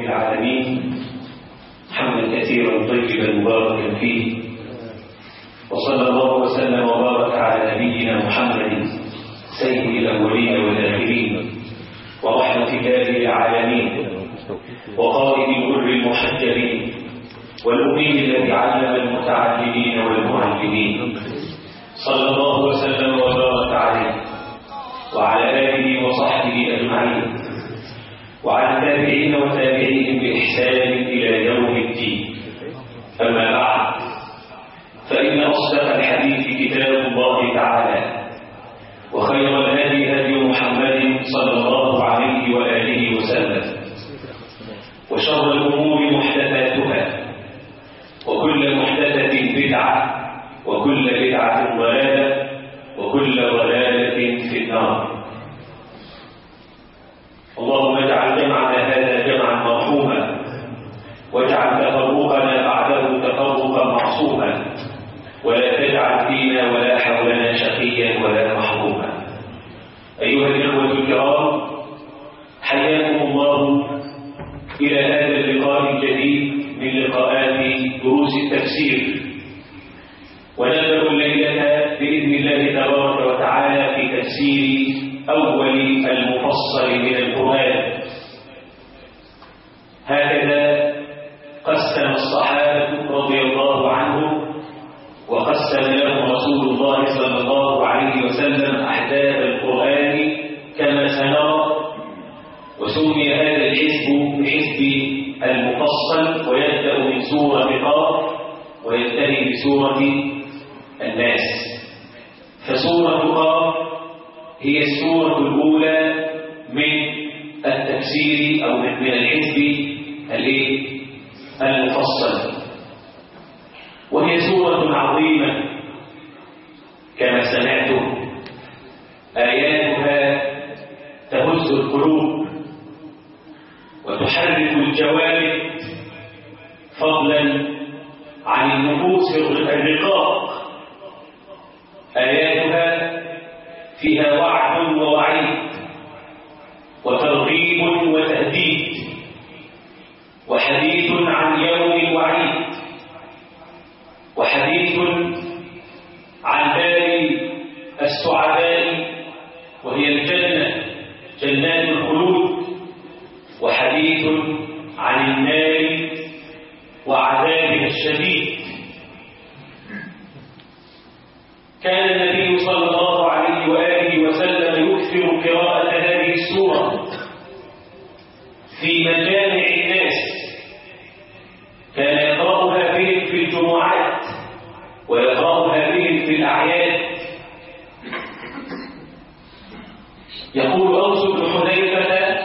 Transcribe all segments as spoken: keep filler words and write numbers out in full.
العالمين حمدا كثيرا طيبا مباركا فيه، وصلى الله وسلم وبارك على نبينا محمد سيد الأولين والآخرين ورحمة الله العالمين وقائد الغر المحجبين والأمين الذي علم المتعلمين والمعلمين، صلى الله وسلم وبارك عليه وعلى آله وصحبه أجمعين وعلى التابعين وتابعيهم بإحسان إلى يوم الدين. أما بعد، فإن أصدق الحديث كتاب الله تعالى، وخير الهدي هدي محمد صلى الله عليه وآله وسلم، وشر الأمور محدثاتها، وكل محدثة بدعة، وكل بدعة ضلالة، وكل ضلالة في النار. اللهم اجعل جمعنا هذا جمعا مرحوما، واجعل تفرقنا بعده تفرقا معصوما، ولا تجعل فينا ولا حولنا شقيا ولا محروما. أيها الإخوة الكرام، حياكم الله إلى هذا اللقاء الجديد من لقاءات دروس التفسير، ونبدأ الليلة بإذن الله تبارك وتعالى في تفسير أول المفصل من القرآن. هكذا قسم الصحابة رضي الله عنهم وقسم لهم رسول الله صلى الله عليه وسلم أحداث القرآن كما سنرى، وسمي هذا الحزب بحزب المفصل، ويبدأ من سورة قاف وينتهي بسورة الناس. فسورة قاف هي السورة الأولى من التفسير أو من الحزب المفصل، وهي سورة عظيمة كما سمعتم، آياتها تهز القلوب وتحرك الجوارح فضلا عن النفوس الرقاق. آياتها فيها وعد ووعيد وترغيب وتهديد وحديث عن يوم الوعيد وحديث عن دار السعداء وهي الجنة جنات الخلود، وحديث عن النار وعذابها الشديد. كان النبي صلى الله عليه وآله وسلم يكثر قراءة هذه السورة في مجامع الناس، كان يقرأها بهم في الجمعات ويقرأها بهم في الأعياد. يقول أوس بن حذيفة: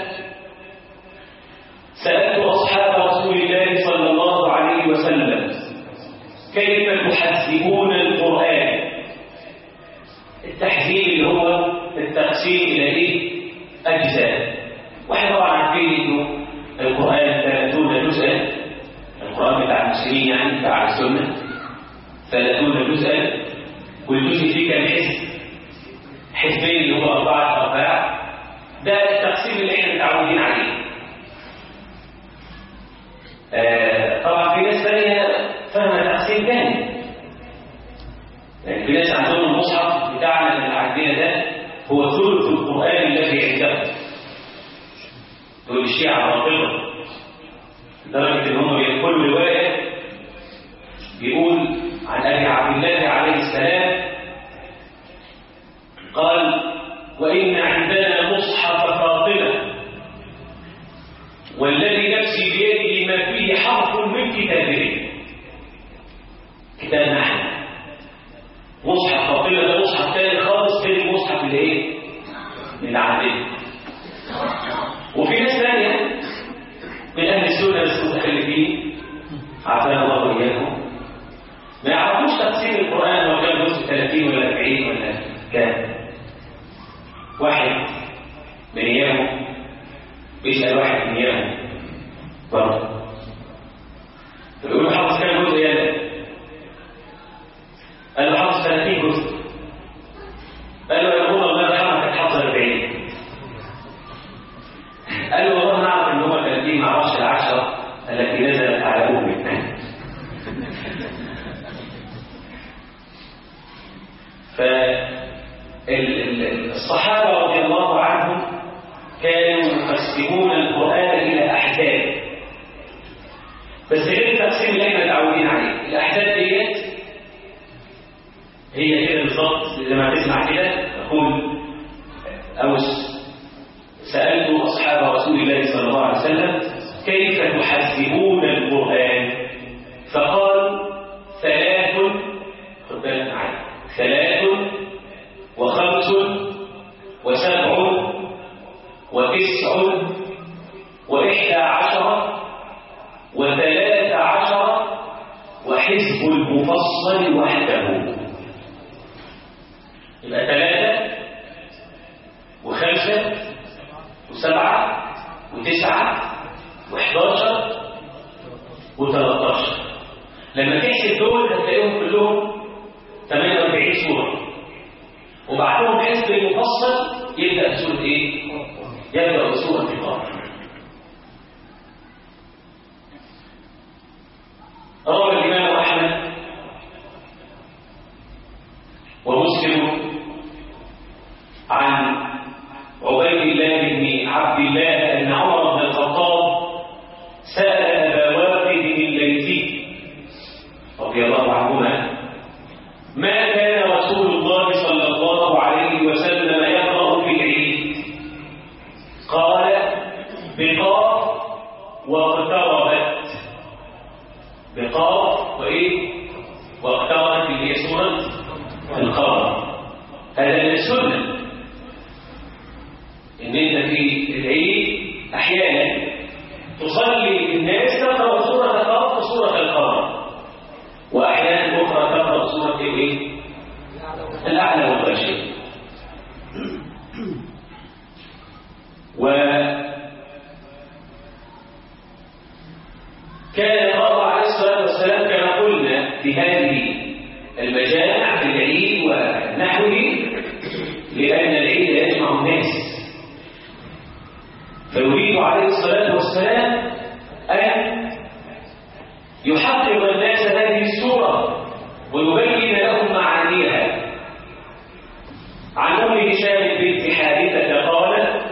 سألت أصحاب رسول الله صلى الله عليه وسلم كيف تحزبون القرآن؟ التحزيب اللي هو التقسيم إلى إيه؟ أجزاء. واحنا طبعا عارفين إنه القرآن ثلاثون جزءا، القرآن بتاع المسلمين يعني بتاع السنة ثلاثون جزءا، والجزء فيه كان حزب، حزبين اللي هو أربعة أرباع. ده التقسيم اللي احنا متعودين عليه. آه طبعا في ناس ثانية فاهمة تقسيم ثاني، يعني في ناس عندهم المصحف بتاعنا اللي عندنا ده هو ثلث القرآن الذي عندهم. دول الشيعة باطلة لدرجة ان هم بيقولوا رواية بيقول عن أبي عبد الله عليه السلام قال: وإن عندنا مصحف فاطمة والذي نفسي بيده ما فيه حرف من كتابه. كتاب نحن مصحف فاطمة ده مصحف تاني خالص غير المصحف اللي ايه؟ اللي عندنا. وفي ناس ثانية من أهل السنة بس متخلفين عافانا الله وإياكم ما يعرفوش تقسيم القرآن لو كان جزء ثلاثين ولا أربعين ولا كام. واحد من أيامه بيسأل واحد من أيامه برضه يقول له: حافظ كام جزء يا ده؟ قال له: حافظ ثلاثين جزء. قال له: يا أبونا الله يرحمك هتحفظ أربعين. قال له: والله نعرف إن هم ثلاثين، ما أعرفش العشرة الصحابة رضي الله عنهم كانوا يقسمون القرآن إلى أحزاب، بس غير التقسيم اللي احنا متعودين عليه. الأحزاب ديت هي كده بالظبط زي ما تسمع كده تقول أو سألت أصحاب رسول الله صلى الله عليه وسلم كيف تحزبون القرآن؟ فقال ثلاث، خد بالك معايا، ثلاث وخمس وسبع وتسع وإحدى عشر وثلاث عشر وحزب المفصل وحده. يبقى ثلاثة وخمسة وسبعة وتسعة وإحداشر وثلاثاشر. لما تحسب دول هتلاقيهم كلهم ثمانية وأربعين سورة، وبعدهم حزب المفصل يبدأ بسورة إيه؟ يبدأ بسورة القمر. روى الإمام أحمد ومسلم عن عبيد الله بن عبد الله أن عمر بن الخطاب سأل أبا واقد الليثي رضي الله عنهما ما كان رسول الله صلى الله عليه وسلم يقرأ في العيد؟ قال بقاف واقتربت. بقاف وإيه؟ واقتربت اللي هي سورة القمر. هذا من السنة إن أنت في العيد أحيانا تصلي الناس تقرأ سورة القمر وسورة القمر، وأحيانا أخرى تقرأ سورة إيه؟ الأعلى والغاشية. وكان الله عليه الصلاة والسلام كما قلنا في هذه المجامع في العيد ونحوه، لأن العيد يجمع الناس، فيريد عليه الصلاة والسلام أن يحقق الناس هذه السورة ويبين لهم معانيها. عن أم هشام بنت حارثة قالت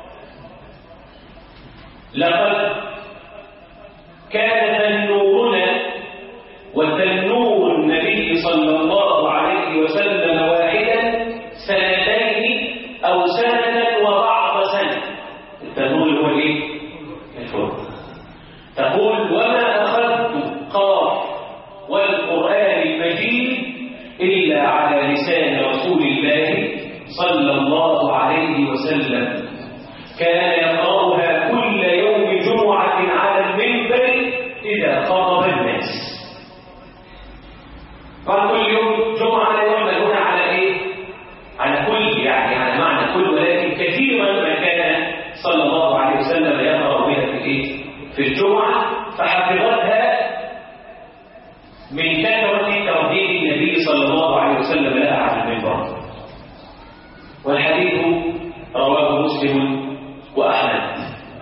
لقد كان تنورنا وتنور النبي صلى الله عليه وسلم واحدا سنتين أو سنة وبعض سنة. التنور هو ايه؟ الفرق. تقول وما أخذت قاف والقرآن المجيد إلا على لسان رسول الله صلى الله عليه وسلم، كان يقرأها كل يوم جمعة على المنبر إذا خطب الناس. قال كل يوم جمعة لا يعمل هنا على إيه؟ على كل، يعني على معنى كل، ولكن كثيرا ما كان صلى الله عليه وسلم يقرأ بها في إيه؟ في الجمعة، فحفظتها من كثرة ترديد النبي صلى الله عليه وسلم لها على المنبر. والحديث رواه مسلم وأحمد.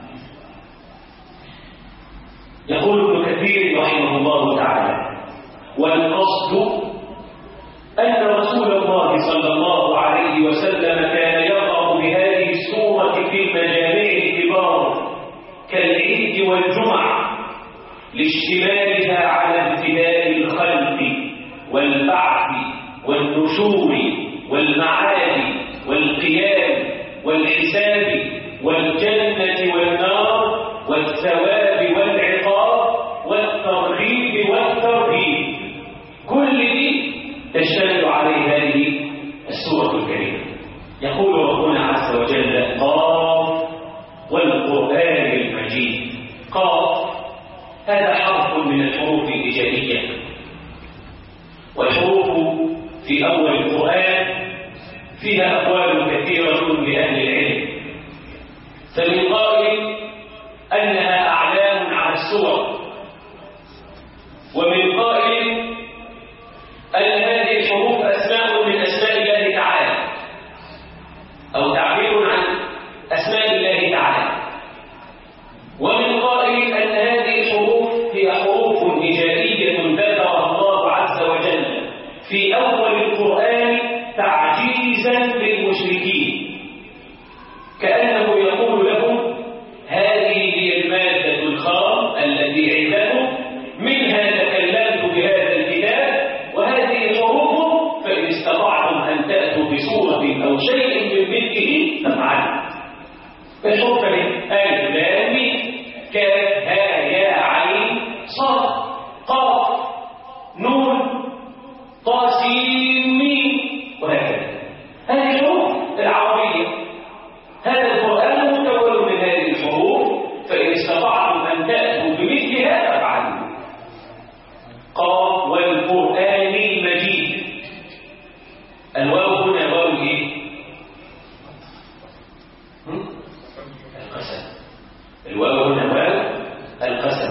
يقول ابن كثير رحمه الله تعالى والقصد أن رسول الله صلى الله عليه وسلم كان يقرأ بهذه السورة في المجامع الكبار كالعيد والجمعة لاشتمالها على ابتداء الخلق والبعث والنشور والمعاد والقيام والحساب والجنة والنار والثواب والعقاب والترغيب والترهيب، كل دي تشتمل عليه هذه السورة الكريمة. يقول ربنا عز وجل قاف والقرآن المجيد. قاف هذا حرف من الحروف الإيجابية، والحروف في أول القرآن فيها أقوال كثيرة لأهل العلم، فمن قائل أنها أعلام على السور، ومن قائل أن هذه الحروف أسماء من أسماء الله تعالى أو تعبير عن أسماء الله تعالى، ومن قائل أن هذه الحروف هي حروف هجائية ذكرها الله عز وجل في أول القرآن تعجيزا للمشركين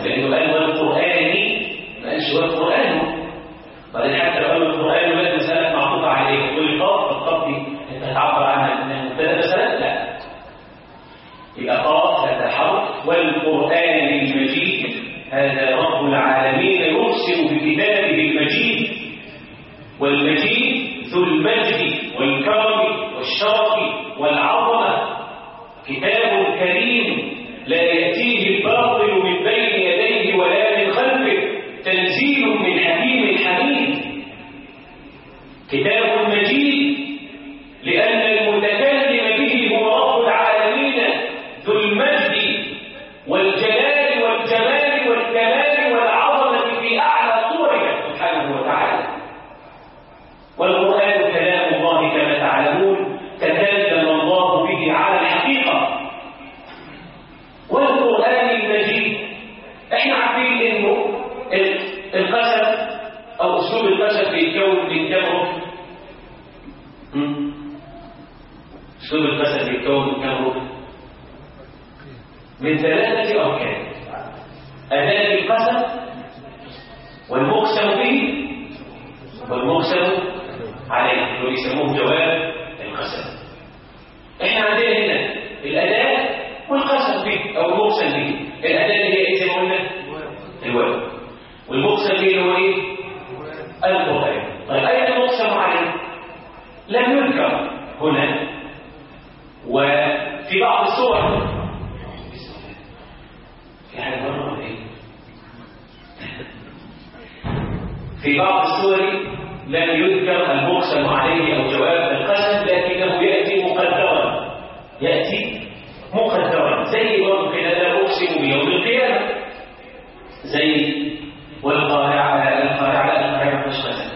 والقسم، لأنه قال والقرآن ما قالش والقرآن. بعدين حتى لو قال القرآن ولازم مسألة معطوفة عليه تقول لي قاف، فالقاف دي أنت هتعبر عنها إنها مبتدأ مثلا؟ لا. يبقى قاف هذا حرف، والقرآن المجيد هذا رب العالمين يقسم بكتابه المجيد، والمجيد ذو المجد والكرم والشرف والعظمة، كتاب كريم لا يأتيه الباطل من بين يديه ولا من خلفه، تنزيل من حكيم حميد. كتاب مجيد لأن المتكلم به هو رب العالمين ذو المجد والجلال والجمال والكمال والعظمة في أعلى صورها سبحانه وتعالى. والقرآن كلام الله كما تعلمون، تكلم الله به على الحقيقة. والقرآن المجيد احنا عارفين انه القسم او اسلوب القسم بيتكون من كم ركن؟ اسلوب القسم بيتكون من كم ركن؟ من ثلاثة أركان: أداة القسم، والمقسم به، والمقسم عليه، اللي يسموه جواب القسم. احنا عندنا هنا الأداة والقسم به أو المقسم به. الأداة اللي هي إيه زي ما قلنا؟ الواو. والمقسم به اللي هو إيه؟ القرآن. طيب أين المقسم عليه؟ لم يذكر هنا، وفي بعض الصور في حاجة مرة إيه؟ في بعض الصور لم يذكر المقسم عليه أو جواب القسم، لكنه يأتي مقدرا، يأتي مقدرا زي برضه كده لا أقسم بيوم القيامة، زي والقارعة القارعة القارعة مش قسم،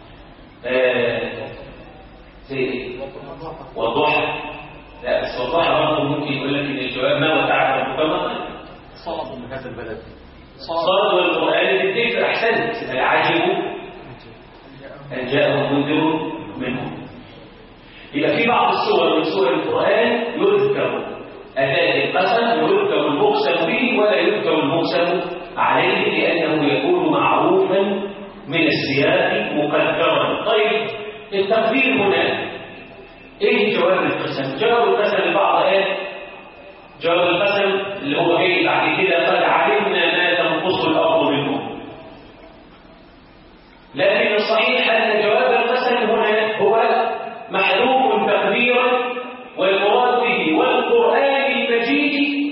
زي والضحى. لا بس والضحى برضه ممكن يقول لك إن الجواب ما وتعب المكمل صاروا من هذا البلد، صاروا القرآن بالذكر. أحسنت، العجب أن جاءهم منذر منهم. يبقى في بعض السور من سور القرآن يذكر أداة القسم ويذكر المقسم به ولا يذكر المقسم عليه، لأنه يكون معروفا من السياق مقدرا. طيب التقدير هنا إيه جواب القسم؟ جواب القسم لبعض آيات، جواب القسم اللي هو جاي بعد كده قد علمنا ما تنقص الأرض منهم. لكن الصحيح أن جواب القسم هنا هو محذوف تقديرا، والمراد به والقرآن المجيد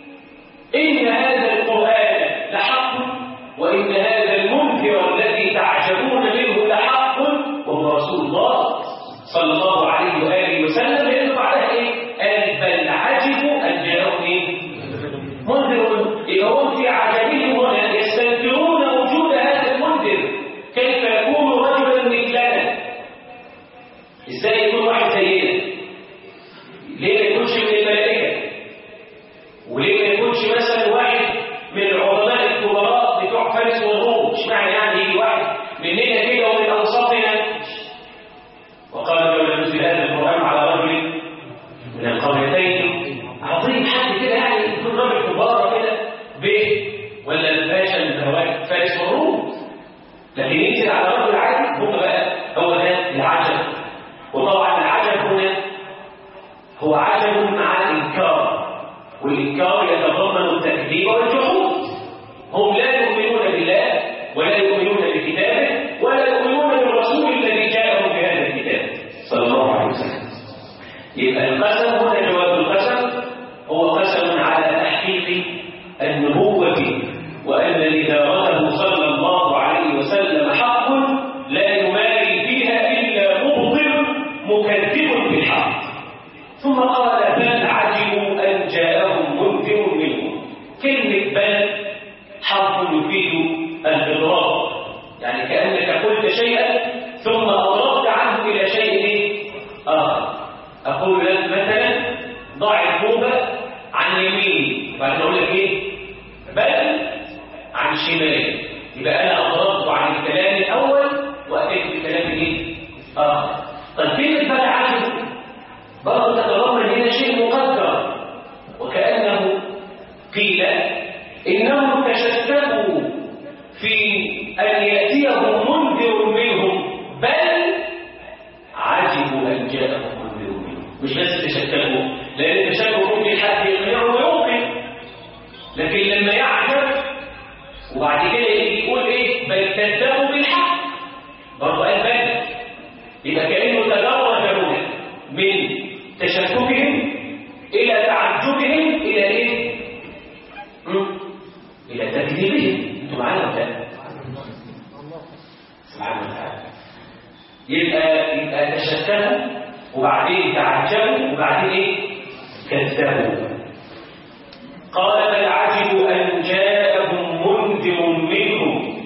إن هذا القرآن لحق، وإن هذا المنذر الذي تعجبون منه لحق، وهو رسول الله صلى الله عليه وآله وسلم. لأنه بعدها إيه؟ قال بل عجبوا أن جاءهم إيه؟ منذر. إذا هم في عجبهم هنا يستنكرون وجود هذا المنذر، كيف يكون رجلا مثلنا؟ ازاي يكون واحد زينا؟ ليه ما يكونش من الملائكه؟ وليه ما يكونش مثلا واحد من العظماء الكبراء بتوع فارس والروم؟ اشمعنى يعني يجي واحد مننا كده ومن اوساطنا؟ وقال لولا نزل هذا القران على رجل من القريتين عظيم، حد كده يعني يكون راجل كبار كده به ولا الباشا من فارس والروم، لكن ينزل على رجل عادي. هم بقى هو ده العجب. وطبعا العجب هنا هو عجب مع الإنكار، والإنكار يتضمن التكذيب والجحود. هم لا يؤمنون بالله ولا يؤمنون بكتابه ولا يؤمنون بالرسول الذي جاءهم بهذا الكتاب صلى الله عليه وسلم. يبقى القسم هنا جواب القسم هو قسم على تحقيق النبوة، وأن إدارته صلى الله عليه وسلم حق لا يماري فيها إلا مبطل مكذب بالحق. ثم قال بل عجبوا أن جاءهم منذر منهم. كلمة بل حرف يفيد الإضراب، يعني كأنك قلت شيئا ثم أضربت عنه إلى شيء آخر. أقول لك مثلا ضع الكوبة عن يميني، وبعدين أقول لك إيه؟ بل عن شمالي. يبقى أنا أضربت عن الكلام الأول وأتيت بكلام إيه؟ آخر. طيب كلمة بل عجب برضه تتضمن هنا شيء مقدر، وكأنه قيل إنهم تشتتوا في أن يأتيهم منذر منهم بل عجبوا أن جاءهم منذر منهم. مش بس تشتتوا، لأن التشتت ممكن حد يقنعه ويوقن، لكن لما يعجب وبعد كده يقول إيه بل كذبوا بالحق برضه قال بل، يبقى كأنه تدرج من تشتتهم إلى تعجبهم إلى إيه؟ إلى تكذيبهم. أنتم معانا ولا لا؟ سبحانه وتعالى. يبقى يبقى تشتتوا وبعدين تعجبوا وبعدين إيه؟ كذبوا. قال بل عجبوا أن جاءهم منذر منهم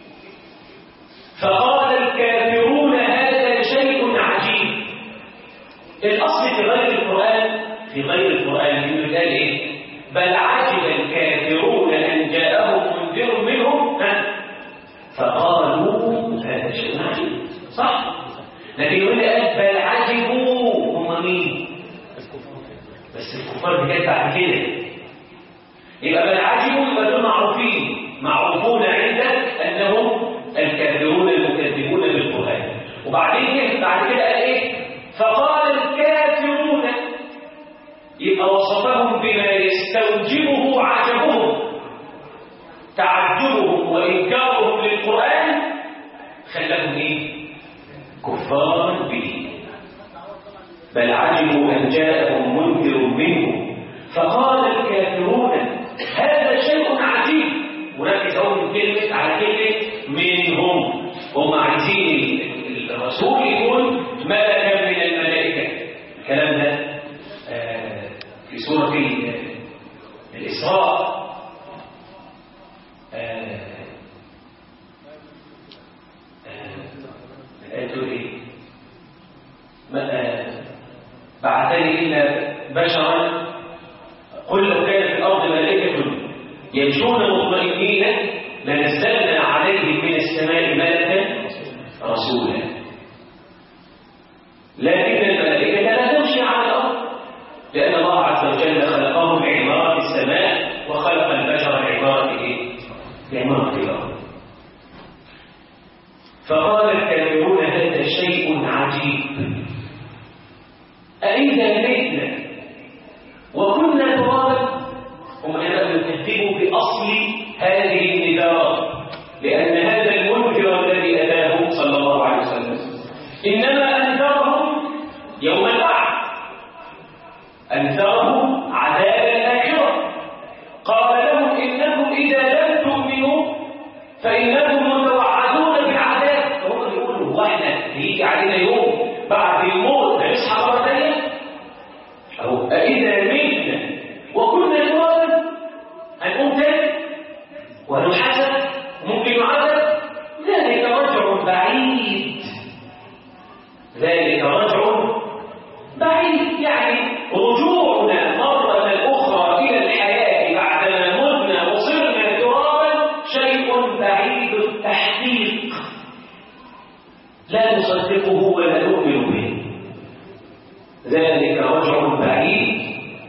فقال الكافرون هذا شيء عجيب. الأصل في غير القرآن في غير القرآن يقول إيه؟ بل عجب الكافرون أن جاءهم منذر منهم فقالوا هذا شيء عجيب، صح؟ لكن يقول لي بل عجبوا هم مين؟ بس الكفار بجد بعد كده. يبقى بل عجبوا يبقى دول معروفين معروفون عندك أنهم الكافرون المكذبون بالقرآن. وبعدين بعد كده قال إيه؟ فقال الكافرون، يبقى وصفهم بما يستوجبه عجبهم، تعجبهم وإنكارهم للقرآن خلهم إيه؟ كفار به. بل عجبوا أن جاءهم منذر منهم فقال الكافرون هذا شيء عجيب. وركز أول من كلمة على كلمة منهم، هم عايزين الرسول يكون ملكا من الملائكة. الكلام ده آه في سورة الإسراء آه آه إيه؟ بعثني إلا بشرا قل لو كان في الأرض ملائكة يمشون مطمئنين لنزلنا عليهم من السماء ملكا رسولا. لكن الملائكة لا تمشي على الأرض لأن الله عز وجل خلقهم بعمارة السماء وخلق البشر بعمارة إيه؟ بعمارة الأرض. فقال الكافرون هذا شيء عجيب أئذا متنا وكنا ترابا. هم هنا يكذبوا بأصل هذه النذار، لأن هذا المنذر الذي أتاهم صلى الله عليه وسلم إنما أنذرهم يوم البعث، أنذرهم عذاب الآخرة. قال لهم إنكم إذا لم تؤمنوا فإنكم متوعدون بعذاب. فهم يقولوا واحنا هيجي علينا يوم بعد الموت هنصحى مرة ثانية؟ أو أئذا متنا وكنا ترابا هنقوم تاني وهنحاسب وممكن نعذب؟ ذلك رجع بعيد، ذلك رجع بعيد، يعني رجوعنا مرة أخرى إلى الحياة بعدما متنا وصرنا ترابا شيء بعيد التحقيق لا نصدقه ولا نؤمن به. ذلك رجع بعيد.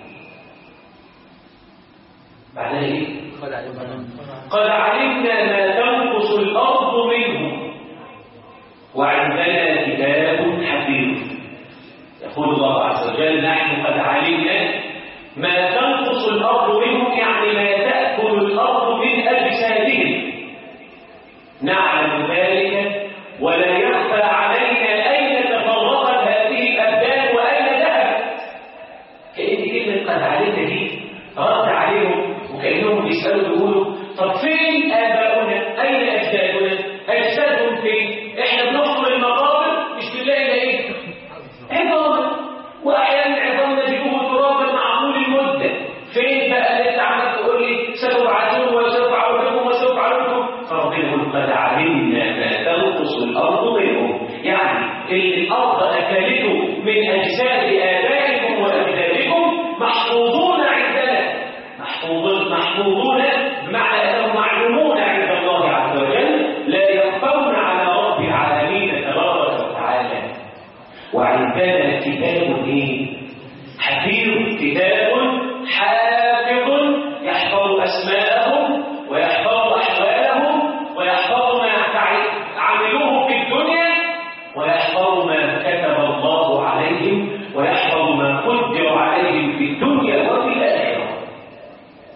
بعد ايه؟ قد علمنا ما تنقص الارض منه وعندنا كتاب حفيظ. يقول الله عز وجل نحن قد علمنا ما تنقص الارض منهم، يعني ما تاكل الارض من اجسادهم. نعلم ذلك ولا يخفى علينا اين تفرقت هذه الابدان واين ذهبت. كأن كلمه قد علمنا دي رد عليهم وكأنهم بيسألوا يقولوا طب فين آباؤنا؟ أين أجدادنا؟ أجسادهم فين؟ إحنا بنحفر المقابر مش بنلاقي إيه؟ عظاما، وأحيانا العظام نجده ترابا مع طول المدة. فين بقى اللي أنت عمال تقول لي سنبعثون وسنفعل بكم وسنفعل بكم؟ فربنا يقول قد علمنا ما تنقص الأرض منهم، يعني اللي الأرض أكلته من أجساد آبائكم وأجدادكم محفوظون عندنا، محفوظون محفوظون بمعنى أنهم معلومون عند الله عز وجل لا يخفون على رب العالمين تبارك وتعالى. وعندنا كتاب إيه؟ حفيظ، كتاب حافظ يحفظ أسماءهم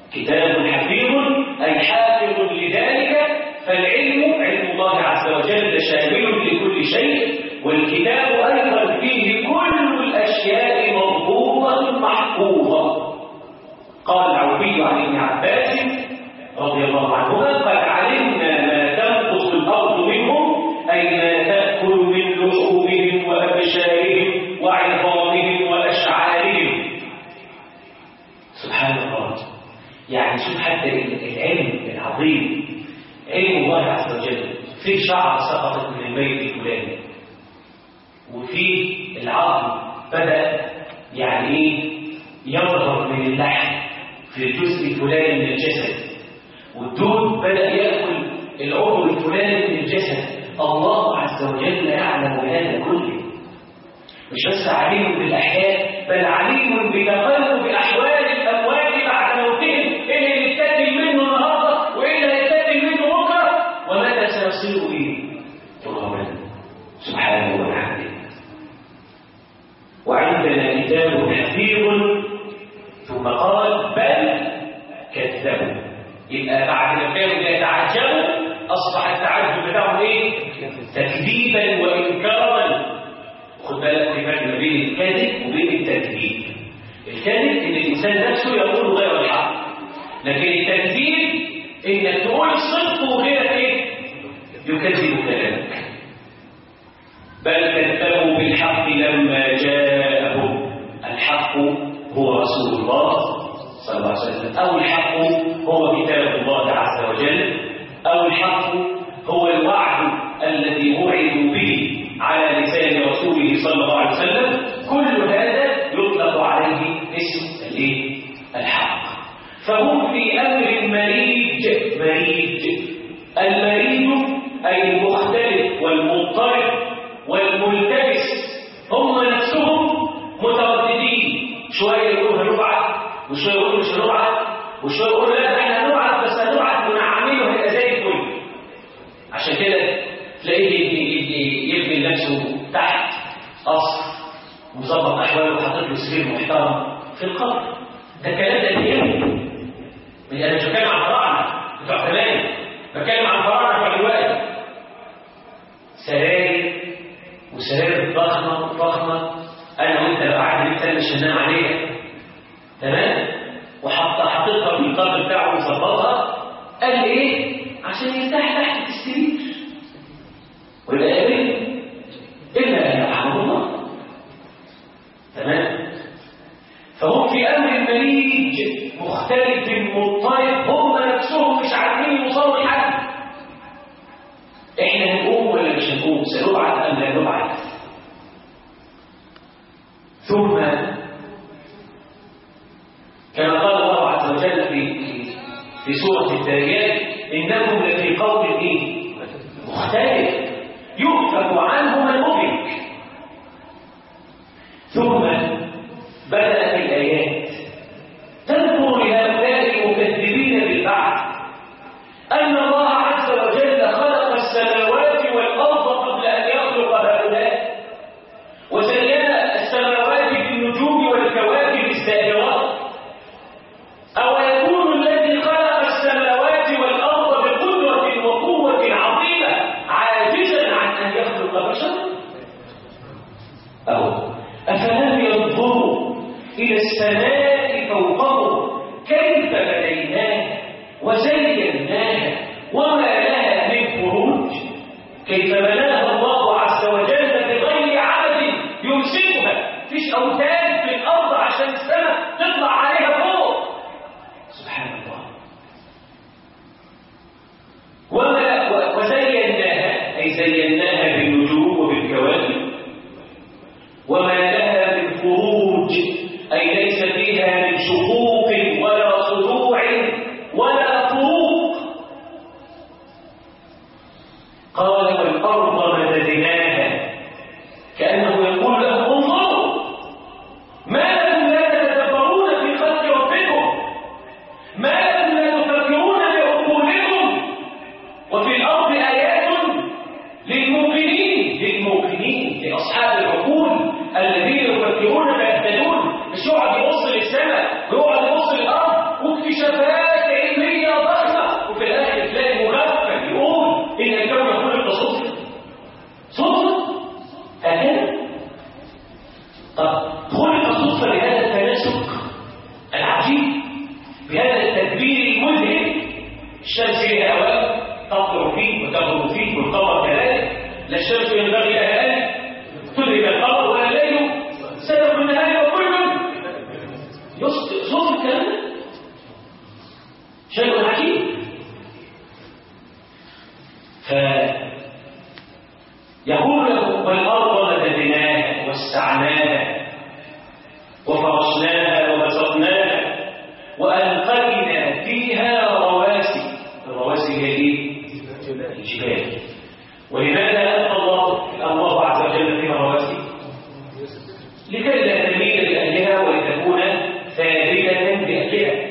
كتاب حفيظ أي حافظ لذلك، فالعلم علم الله عز وجل شامل لكل شيء، والكتاب أيضا فيه كل الأشياء مضبوطة محفوظة. قال العوفي عن ابن عباس رضي الله عنهما: قد علمنا ما تنقص الأرض منهم، أي ما تأكل من لحومهم وأبشارهم وعظامهم وأشعارهم. سبحان الله. يعني شوف حتى العلم العظيم، علم الله عز وجل، في شعر سقطت من البيت الفلاني، وفي العظم بدأ يعني يظهر من اللحم في الجزء الفلاني من الجسد، والدود بدأ يأكل العضو الفلاني من الجسد. الله عز وجل يعلم هذا كله، مش بس عليم بالأحياء، بل عليم بتقلب أحوال الأموات بعد موتهم، إيه اللي يتكتل منه النهارده وإيه اللي هيتكتل منه بكره، ومتى سيصير به ترابا. سبحانه وتعالى. وعندنا كتاب حفيظ، ثم قال: بل كذبوا. يبقى بعد ما كانوا يتعجبوا أصبح التعجب بتاعهم إيه؟ تكذيبا وإنكارا. خد بالك في فرق بين الكذب وبين التكذيب. الكذب إن الإنسان نفسه يقول غير الحق، لكن التكذيب إنك تقول الصدق وغيرك إيه؟ يكذب كلامك. بل كذبوا بالحق لما جاءهم. الحق هو رسول الله صلى الله عليه وسلم، أو الحق هو كتاب الله عز وجل، أو الحق هو الوعد الذي وعدوا به على لسان رسوله صلى الله عليه وسلم. كل هذا يطلق عليه اسم الايه؟ الحق. فهم في أمر مريج. مريج المريج أي المختلف والمضطرب والملتبس. هم نفسهم مترددين، شوية يقولوا هنبعث، وشوية يقولوا مش هنبعث، وشوية يقولوا لا احنا هنبعث بس هنبعث ونعمله هيبقى زي الفل. عشان كده تلاقيه يبني لنفسه تحت قصر ومظبط احواله وحاطط له سرير محترم في القبر. ده كلام ده اليوم. انا مش بتكلم عن فراعنه بتوع زمان، بتكلم عن فراعنه بتوع دلوقتي. سراير وسراير ضخمه ضخمه، انا وانت لو قعدنا نتكلم مش هننام عليها، تمام؟ وحط حطيتها في القبر بتاعه وظبطها. قال لي ايه؟ عشان يرتاح تحت السرير ويبقى قابل إلا أن يرحمه الله. تمام؟ فهم في أمر مريج مختلف مضطرب، هم نفسهم مش عارفين يوصلوا لحد. إحنا هنقوم ولا مش هنقوم؟ سنبعث أم لا نبعث؟ ثم كما قال الله عز وجل في في سورة الذاريات: إنهم لفي قول إيه؟ مختلف يؤفك عنه من أفك. ثم بدأت الآيات تذكر لهؤلاء المكذبين بالبعث أن الله عز وجل خلق السماوات والأرض قبل أن يخلق هؤلاء، وزين السماوات بالنجوم والكواكب الزاهرات. أو يكون الذي خلق السماوات والأرض بقدرة وقوة عظيمة عاجزا عن أن يخلق بشر؟ أو أفلم ينظروا إلى السماء فوقهم كيف بنيناها وزيناها وما لها من فروج؟ كيف بناها الله عز وجل بغير عمد يمسكها، فيش أوتاد في الأرض عشان السماء تطلع عليها فوق. سبحان الله. وما وزيناها أي زيناها بالنجوم وبالكواكب، وما لها من فروج أي ليس فيها من شقوق ولا صدوع ولا فروق. قال: والأرض مددناها، كأنه يقول لهم: انظروا ما لكم لا تتدبرون في خلق ربكم، ما لكم لا تفكرون بعقولكم، وفي الأرض آيات للموقنين ووسعناها وفرشناها وبسطناها وألقينا فيها رواسي. الرواسي هي ايه؟ الجبال. ولماذا ألقى الله الله عز وجل فيها رواسي؟ لكي لا تميل لأهلها ولتكون ثابتة بأهلها.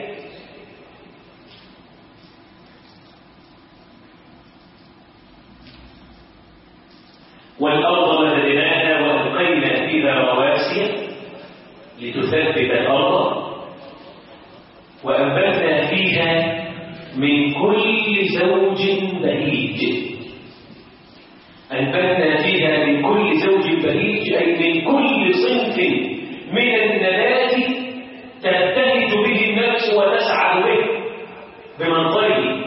والأرض مددناها وألقينا فيها رواسي لتثبت الأرض وأنبتنا فيها من كل زوج بهيج. أنبتنا فيها من كل زوج بهيج أي من كل صنف من النبات تبتهج به النفس وتسعد به بمنظره.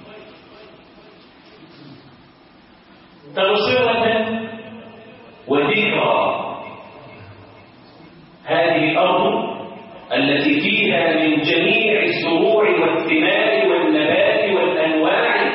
تبصرة وذكرى. هذه الأرض التي فيها من جميع الزروع والثمار والنبات والأنواع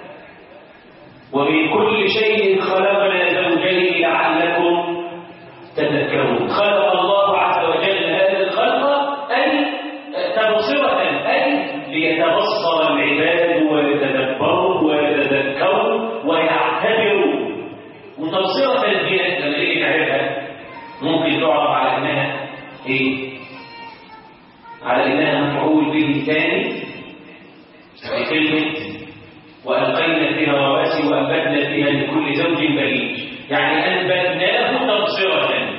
ومن كل شيء خلقنا زوجين لعلكم تذكرون. خلق الله عز وجل هذا الخلق أي تبصرة أي ليتبصر العباد ويتدبروا ويتذكروا ويعتبروا. وتبصرة الجنة لما نيجي نعرفها ممكن تعرف على أنها إيه؟ على أنها مفعول به ثاني لكلمة وألقينا فيها رواسي وأنبتنا فيها من كل زوج بهيج، يعني أنبتناه تبصرة،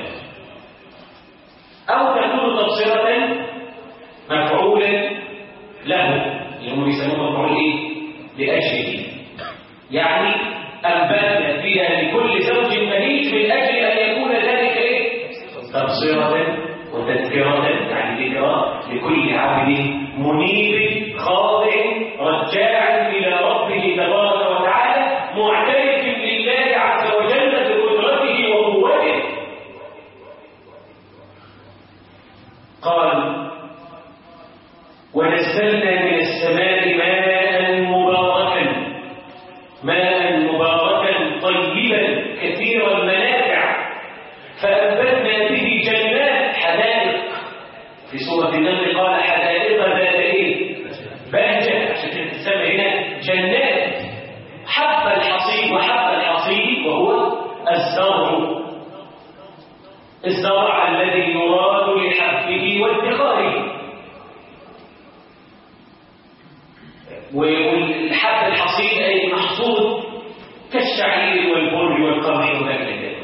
أو تكون تبصرة مفعولا له اللي هم بيسموه مفعول إيه؟ لأجله، يعني أنبتنا فيها لكل زوج بهيج من أجل أن يكون ذلك إيه؟ تبصرة وتذكرة، يعني ذكرى لكل عبد منيب خاضع رجاع إلى ربه تبارك وتعالى معترف لله عز وجل بقدرته وقوته. قال ونزلنا من السماء ماء مباركا ماء مباركا طيبا كثير المنافع فأنبتنا به جنات حدائق. في سورة النمل قال حدائق ذات ايه؟ بهجة، عشان كده تسمى هنا جنات. حب الحصيد وحب الحصيد وهو الزرع، الزرع الذي يراد لحبه وادخاره. والحب الحصيد أي المحصود كالشعير والبر والقمح وغير ذلك.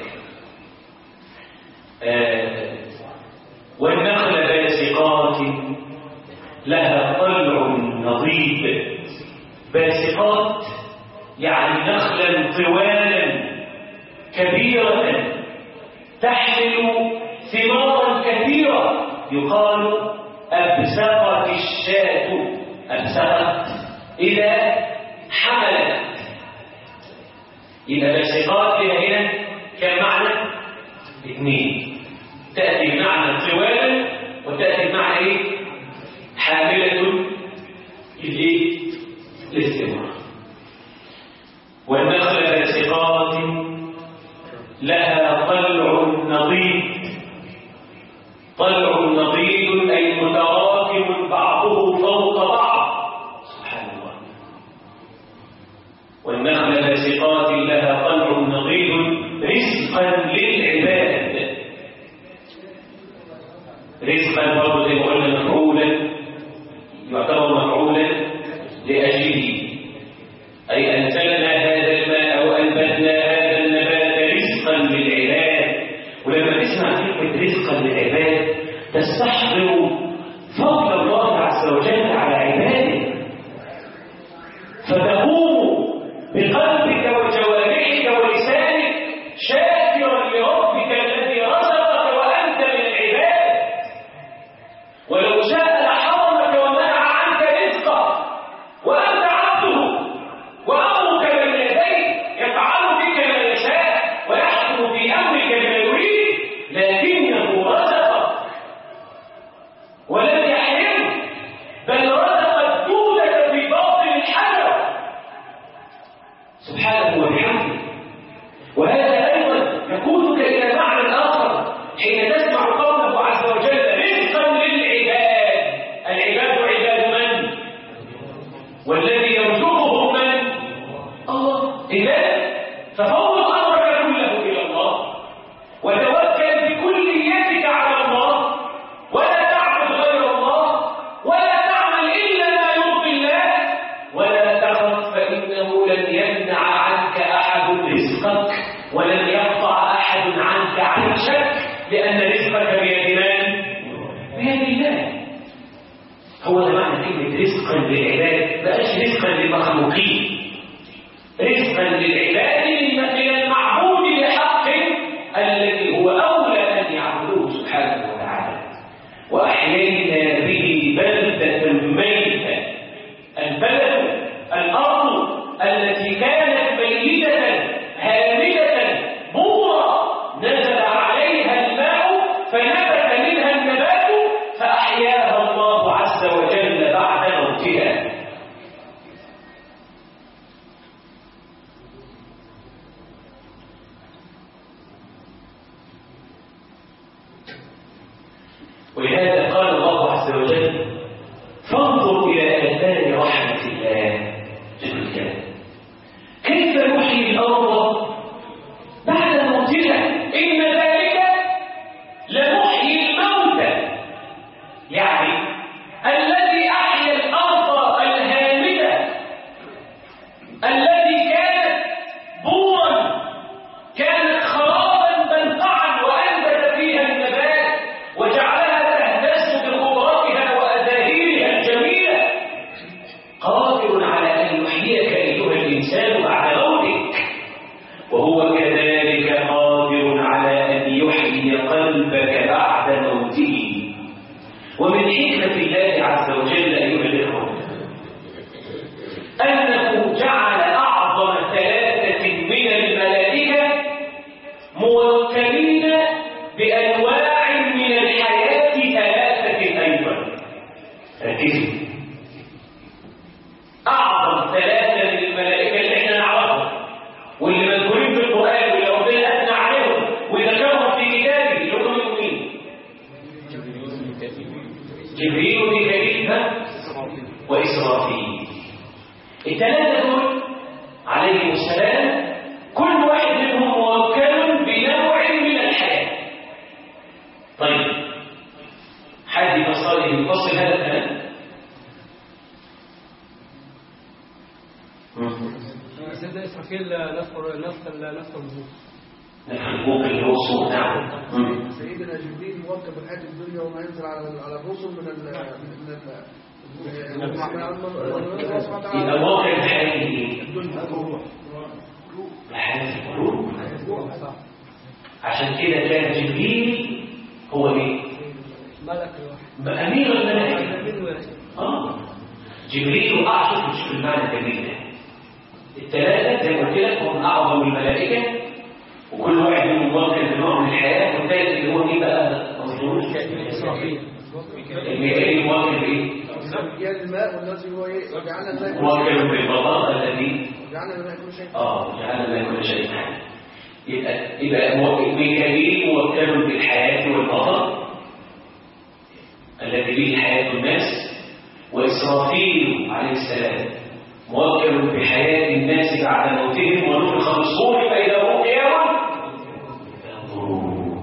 آه والنخل باسقات لها طلع نضيد. باسقات يعني نخلا طوالا كبيرة تحمل ثمارا كثيرة. يقال أبزقت الشاة، أبزقت إذا حملت. إذا باسقات لها هنا كم معنى؟ اثنين، تأتي بمعنى طوالا وتأتي بمعنى ايه؟ حاملة للايه؟ للثمار. والنخل باسقات لها طلع نضيد. طلع نضيد أي متراكم بعضه فوق بعض. سبحان الله. والنخل باسقات لها طلع نضيد رزقا للعباد. رزقا برضه زي ما قلنا مفعولا، يعتبر مفعولا لأجله، أي أنزلنا هذا الماء أو أنبتنا هذا النبات رزقا للعباد. ولما تسمع كلمة رزقا للعباد تستحضر والذي يرزقه من؟ الله. إذا ففوض أمرك كله إلى الله وتوكل بكليتك على الله ولا تعبد غير الله ولا تعمل إلا ما يرضي الله ولا تخف فإنه لن يمنع عنك أحد رزقك ولن يقطع أحد عنك عيشك لأن رزقك بيد من؟ بيد الله. هو ده معنى كلمة رزقا للعباد، بقاش رزقا للمخلوقين، رزقا للعباد من المعبود بحق الذي هو أولى أن يعبدوه سبحانه وتعالى. وأحيينا به بلدة ميتة، البلد الأرض التي كانت ميتة هامدة بورا نزل عليها الماء فنبت منها النبات فأحياها الله عز وجل بعد موتها. ولهذا قال الله عز وجل فانظر إلى آثار رحمة الله جل وعلا كيف يحيي الأرض بعد موتها إن ذلك لمحيي الموتى. يعني الذي أحيا الأرض الهامدة التي كانت بورا كانت خرابا بنقعا وأنبت فيها النبات وجعلها تهتز بخضرتها وأزاهيرها الجميلة قادر على أن يحييك أيها الإنسان بعد موتك، وهو كذلك قادر على أن يحيي قلبك بعد موته. ومن حكمة الله عز وجل أيها الإخوة أنه جعل أعظم ثلاثة من الملائكة موكلين بأنواع من الحياة ثلاثة أيضا. ركزوا، أعظم ثلاثة من الملائكة اللي احنا نعرفهم واللي مذكورين في القرآن واللي ربنا أثنى عليهم وذكرهم في كتابه اللي هم مين؟ جبريل وميكائيل وإسرافيل. الثلاثة دول عليهم السلام كل واحد منهم موكل بنوع من الحياة. طيب حد يفصل يفصل هذا الكلام؟ سيدنا إسرافيل نذكر نذكر نذكر البوق البوق اللي هو الصوت. نعم. سيدنا جبريل موكل بالحياة الدنيا وما ينزل على على الرسل من ال من ال يبقى موكل الحياة ايه؟ الحياة القلوب. عشان كده كان جبريل هو ايه؟ ملك الواحد أمير الملائكة. اه جبريل أعظم مش بالمعنى الجميل ده. الثلاثة زي ما قلت لك هم أعظم الملائكة وكل واحد منهم موكل بنوع من الحياة، والثالث اللي هو مين بقى؟ مظلوم إسرافيل. الميكائيل موكل بإيه؟ جعل الماء والذي هو ايه؟ جعلنا الماء موكل بالبطاطا الذي جعلنا الماء كل شيء. اه جعلنا الماء كل شيء. يبقى يبقى الميكائيل موكل بالحياة والبطر الذي به حياة الناس، وإسرافيل عليه السلام موكل بحياة الناس بعد موتهم ونفخ في الصور فإذا هم قيام ينظرون.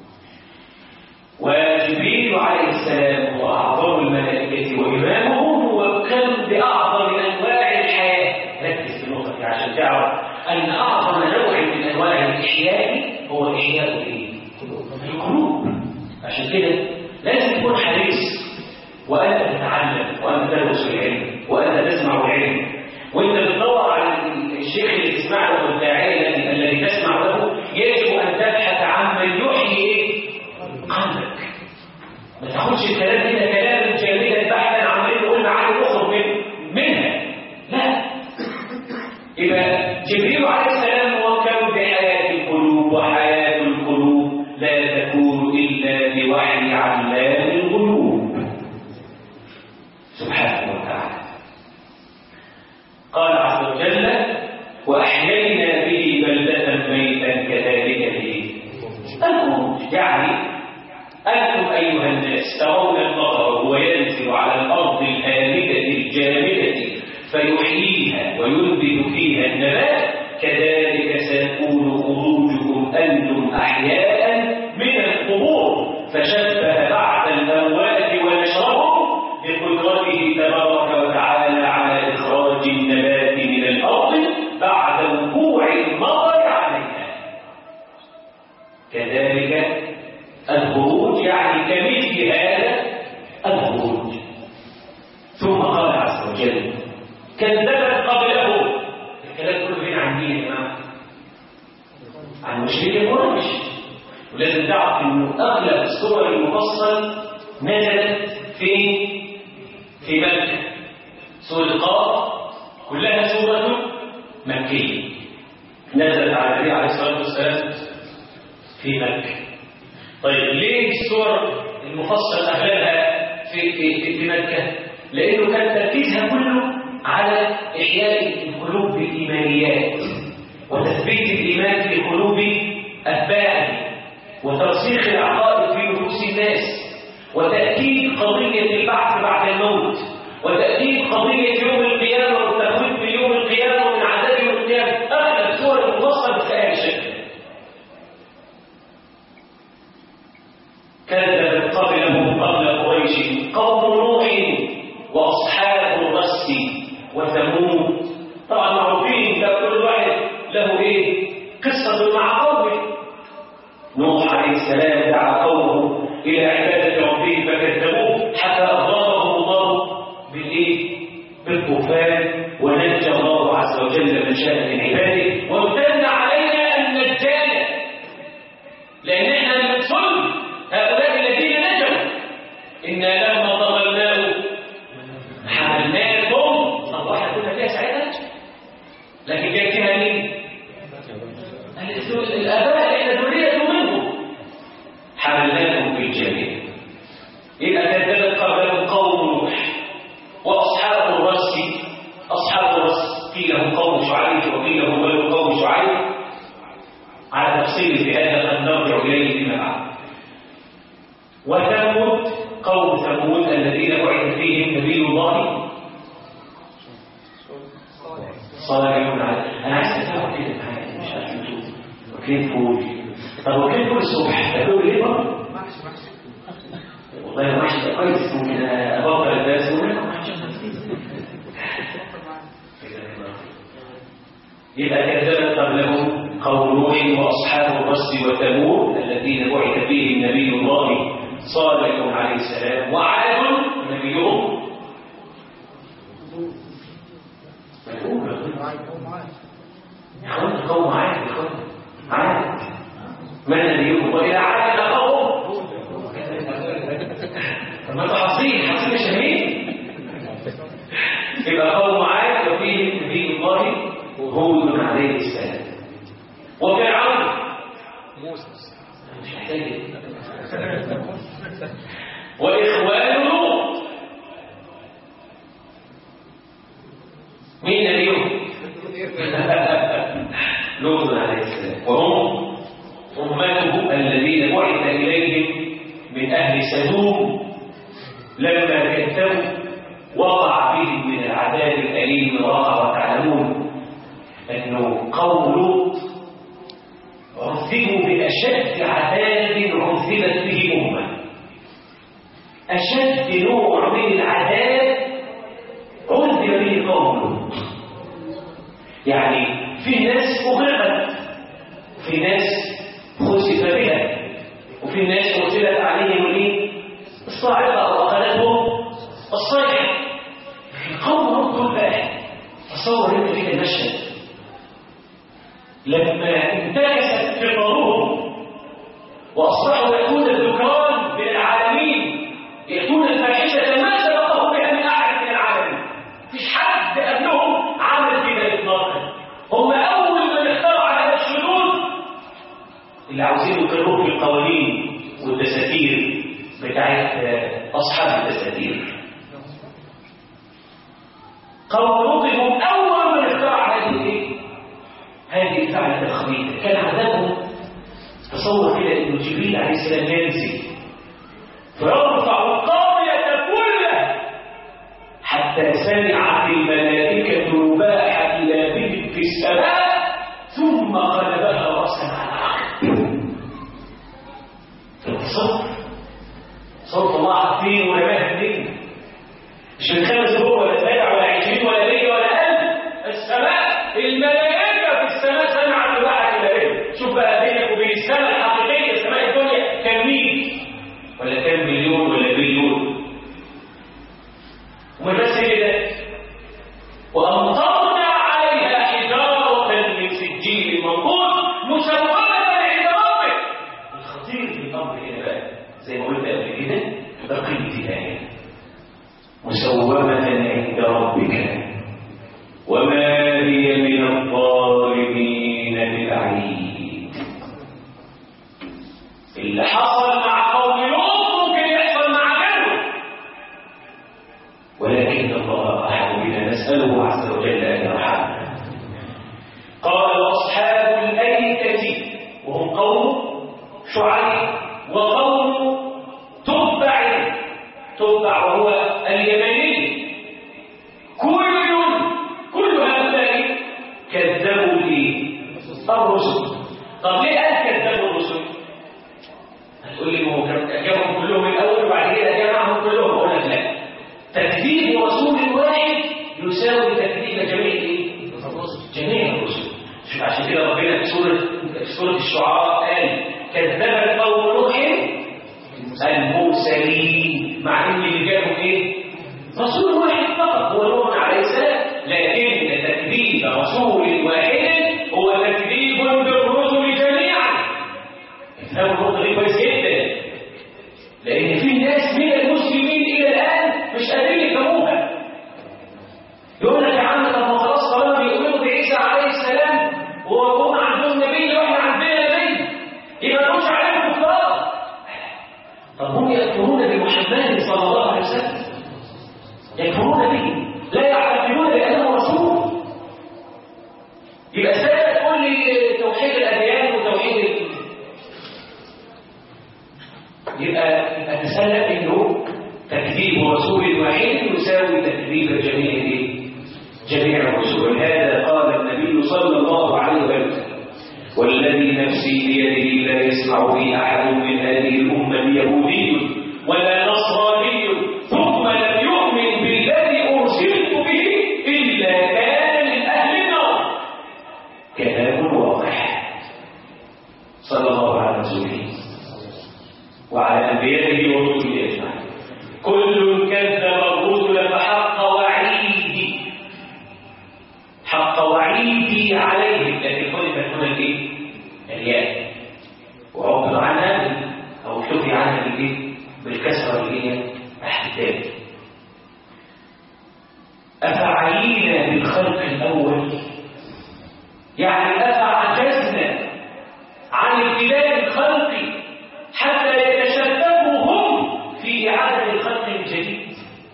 وجبريل عليه السلام هو أعظم الملائكة وإمامهم موكل بأعظم أنواع الحياة. ركز في النقطة دي عشان تعرف أن أعظم نوع من أنواع الإحياء هو إحياء القلوب. عشان كده لازم تكون حريص وأنت تتعلم وأنت تدرس العلم وأنت تسمع العلم وأنت بتدور على الشيخ اللي تسمع له والداعية الذي تسمع له. يجب أن تبحث عن من يحيي قلبك. ما تاخدش الكلام هنا كلام جامدا بحثا عن من يقول معاني أخرى من منها. لا، يبقى جبريل عليه السلام موكل بحياة القلوب، وحياة القلوب لا تكون إلا بوحي علام الغيوب سبحانه وتعالى. قال عز وجل وأحيينا به بلدة ميتا كذلك به الخروج. يعني أنتم أيها الناس ترون المطر وهو ينزل على الأرض الهامدة الجامدة فيحييها وينبت فيها النبات كذلك سيكون خروجكم أنتم أحياء من القبور فشبه بعد الأموات ونشرهم بقدرته تبارك وتعالى على إخراج النبات من الأرض بعد وقوع المطر عليها. كذلك الخروج يعني كمثل هذا الخروج. ثم قال عز وجل كذبت قبله. الكلام كله هنا عن مين يا جماعه؟ عن مشركي قريش. ولازم تعرف انه اغلب السور المفصل نزلت في في مكه. سوره قاف كلها سوره مكيه نزلت على النبي عليه الصلاه والسلام في مكه. طيب ليه السور المفصل اغلبها في في في مكه؟ لانه كان تركيزها كله على احياء القلوب بالايمانيات وتثبيت الايمان في قلوب اتباعه وترسيخ العقائد في نفوس الناس وتاكيد قضيه البعث بعد الموت وتاكيد قضيه يوم القيامه والتخويف بيوم القيامه ومن عذاب يوم القيامه. اغلب سور المفصل بهذا الشكل. كذبت قبلهم قبل قريش قوم نوح واصحاب الرس وثمود. طبعا معروفين كل واحد له ايه قصه مع قومه. نوح عليه السلام دعا قومه الى عباده ربه فكذبوه حتى اغرقهم الله بالايه بالطوفان ونجى الله عز وجل من شاء من عباده وامتن علينا ان نجانا لان احنا لم نصل هؤلاء الذين نجوا. انا لما ضللناه حملناكم. الله هتقول فيها ساعتها لكن كان فيها مين؟ الاباء احنا ذريه منهم. حملناكم في الجميع. اذا كذبت قبلهم قوم نوح واصحاب الرس. اصحاب الرس قيل هم قوم شعيب وقيل هم غير قوم شعيب على تفصيل في هذا قد نرجع اليه فيما بعد. وثمود قوم ثمود الذين بعث فيهم نبي الله صالح. انا عايز اتعرف كده معايا مش عارف انتوا واكلين فول. طب واكلين فول الصبح تاكلوا ايه بقى؟ والله محشي ده كويس ممكن ابطل الدرس وناكل محشي. يبقى كذبت قبلهم قوم نوح واصحاب الرس وثمود الذين بعث فيهم نبي الله صالح عليه السلام وعاد نبيهم قوم عاد عاد من نبيهم والى عاد اخاهم. ما تحصيل حصيل شهيد. يبقى قوم عاد وفيهم نبي الله هود عليه السلام وفرعون موسى مش محتاج وإخوان لوط. مين اليوم؟ لوط عليه السلام وهم أمته الذين بعث إليهم من أهل سدوم لما كذبوا وقع بهم من العذاب الأليم وقع. وتعلمون أنه قوم لوط عذبوا بأشد عذاب عذبت به أمة. أشد نوع من العذاب عذب به قوم لوط. يعني في ناس أغرقت وفي ناس خسف بها وفي ناس أرسلت عليهم الايه؟ الصاعقة وأخذتهم الصيحة. قوم لوط دول بقى تصور انت فيك المشهد لما انتكست فطرهم واصبحوا ياتون الذكران من العالمين ياتون الفاحشه ما سبقهم بها من احد من العالمين. مفيش حد قبلهم عمل كده اطلاقا. هم اول من اخترع هذا الشذوذ اللي عاوزين يقروا في القوانين والدساتير بتاعت اصحاب الدساتير. قوم لوط هم اول من اخترع هذه الايه؟ هذه الفعلة الخبيثة. كان عذابهم تصور كده انه جبريل عليه السلام ينزل فيرفع القرية كلها حتى سمعت الملائكة الرباح إلى بئر في السماء ثم قلبها رأسا على عقب. صوت صوت الله عظيم ونباه منين؟ مش من خمس هو ولا سبع ولا عشرين ولا مية ولا ألف. السماء الملائكة في السماء سمعت الرباح إلى بئر. شوف بقى بينك وبين السماء الحقيقية سماء الدنيا كم ميل ولا كم مليون ولا بليون. وما بس كده، وأمطرنا عليها حجارة من سجيل منضود مسومة عند ربك. الخطير في الأمر هنا بقى زي ما قلت قبل كده بقية الآية مسومة عند ربك وما هي من الظالمين ببعيد. اللي حصل مع قوم لوط ممكن يحصل مع غيره، ولكن الله أحد بنا نسأله عز وجل أن يرحمنا. قال وأصحاب الأيكة وهم قوم شعيب وقوم تبع تبع وهو اليمني، كل كل هؤلاء كذبوا لي الرسل. طب ليه قال كذبوا الرسل؟ هتقول لي هو جابهم كلهم الأول وبعد كده جمعهم كلهم. أقول لك لا، تكذيب رسول واحد يساوي تكذيب جميع الرسل، جميع الرسل. شوف عشان كده ربنا في سورة في سورة الشعراء قال كذب قوم نوح المرسلين، مع ان اللي جابوا ايه؟ رسول واحد فقط هو نوح عليه السلام، لكن تكذيب رسول واحد هو تكذيب بالرسل جميعا. افهموا النقطة دي كويس جدا، لأن في ناس من المسلمين إلى الآن مش قادرين يفهموها. يقول لك يا عم طب ما خلاص طالما بيؤمنوا بعيسى عليه السلام وهم عندهم نبي واحنا عندنا نبي يبقى ملوش عليهم كفار. طب هم يكفرون بمحمد صلى الله عليه وسلم، يكفرون به، لا يعتقدون بأنه رسول. يبقى ازاي تقول لي توحيد الأديان وتوحيد ال... يبقى أتسلم إنه تكذيب رسول واحد يساوي تكذيب جميع جميع الرسل. هذا قال النبي صلى الله عليه وسلم والذي نفسي بيده لا يسمع بي أحد من هذه الأمة يهودي ولا نصراني ثم لم يؤمن بالذي أرسلت به إلا كان من أهل النار. كلام واضح صلى الله على رسوله وعلى أنبيائه ورسله أجمعين. كل كذب الرسل فحق وعيدي، حق وعيدي عليهم، لكن حذفت هنا الايه؟ الياء، وعبر عنها او شفي عنها بالايه؟ بالكسره اللي هي احتاج. افعينا بالخلق الاول، يعني افعجزنا عن ابتداء الخلق حتى يتشبهوا هم في اعاده الخلق الجديد.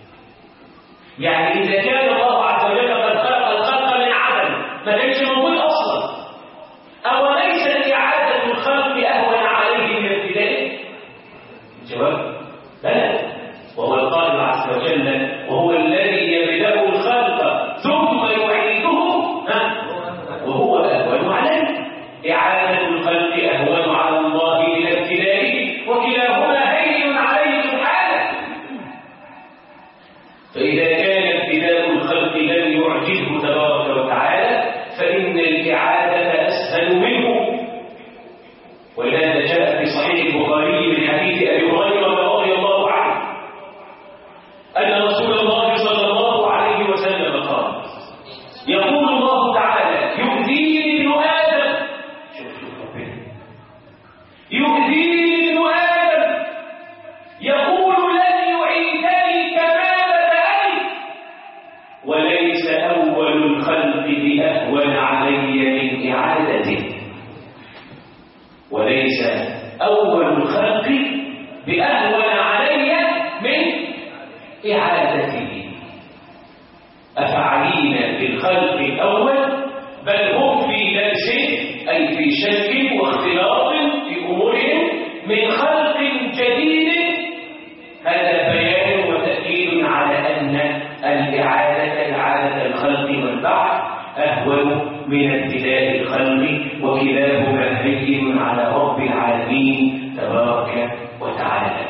يعني اذا كان الله عز وجل قد خلق الخلق من عدم ما كانش موجود اصلا، اوليست اعاده الخلق اهون عليه من ابتدائه؟ الجواب بلى، وهو القائل عز وجل وهو الذي يبدا الخلق ثم يعيده وهو اهون عليه. اعاده الخلق اهون على الله من ابتدائه، وكلاهما هين عليه سبحانه. فاذا كان ابتداء الخلق لم يعجزه تبارك وتعالى فإن الإعادة أسهل منه. ولهذا جاء في صحيح البخاري من حديث أبي هريرة رضي الله عنه أن رسول الله صلى الله عليه وسلم قال يقول الله تعالى يؤذيني ابن آدم، شوف شوف ربنا، يؤذيني ابن آدم يقول لن يعيدني كما بدأني وليس أول الخلق بأهون علي من إعادته، وليس أول الخلق بأهون علي من إعادته. أفعلينا بالخلق الأول بل هم في لبس أي في شك واختلاط في أمورهم من خلق جديد. هذا بيان وتأكيد على أن الإعادة إعادة الخلق والبعث الشفاعة أهون من ابتداء الخلق، وكلاهما هين على رب العالمين تبارك وتعالى.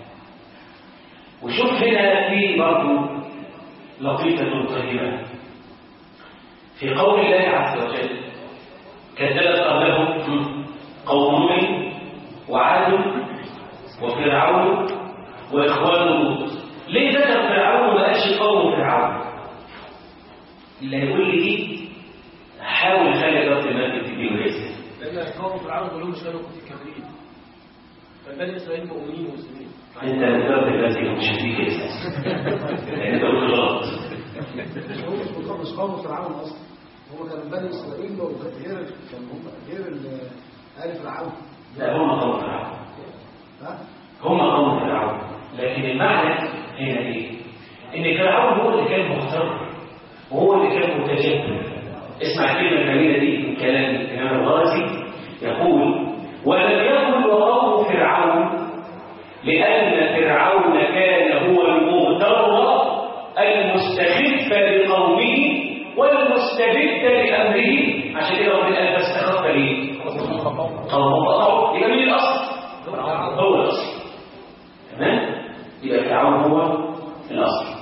وشوف هنا في برضه لطيفة طيبة في قول الله عز وجل: كذبت قبلهم قوم نوح وعاد وفرعون وإخوان لوط. ليه ذكر فرعون وما قالش قوم فرعون؟ اللي هيقول لي دي هحاول اخلي رد المال تديله رزق. لأن قوم فرعون كلهم مش كانوا كافرين، فبني إسرائيل مؤمنين ومسلمين. انت الرد المال مش هديك اساس لان انت قلت غلط. مش هو مش مخلص قوم فرعون اصلا، هو كان بني اسرائيل وكان غير كان هم غير آل فرعون. لا هم قوم فرعون. ها؟ هم قوم فرعون، لكن المعنى هنا ايه؟ ان فرعون هو اللي كان مختار وهو اللي كان متجبر. اسمع الكلمه الجميله دي من كلام الامام الغازي، يقول: ولم يكن وقوم فرعون لان فرعون كان هو المغتر المستخف لقومه والمستبد لامره. عشان كده ربنا قال: فاستخف ليه؟ قوم قطعوا. يبقى مين الاصل؟ هو الاصل. تمام؟ يبقى فرعون هو الاصل.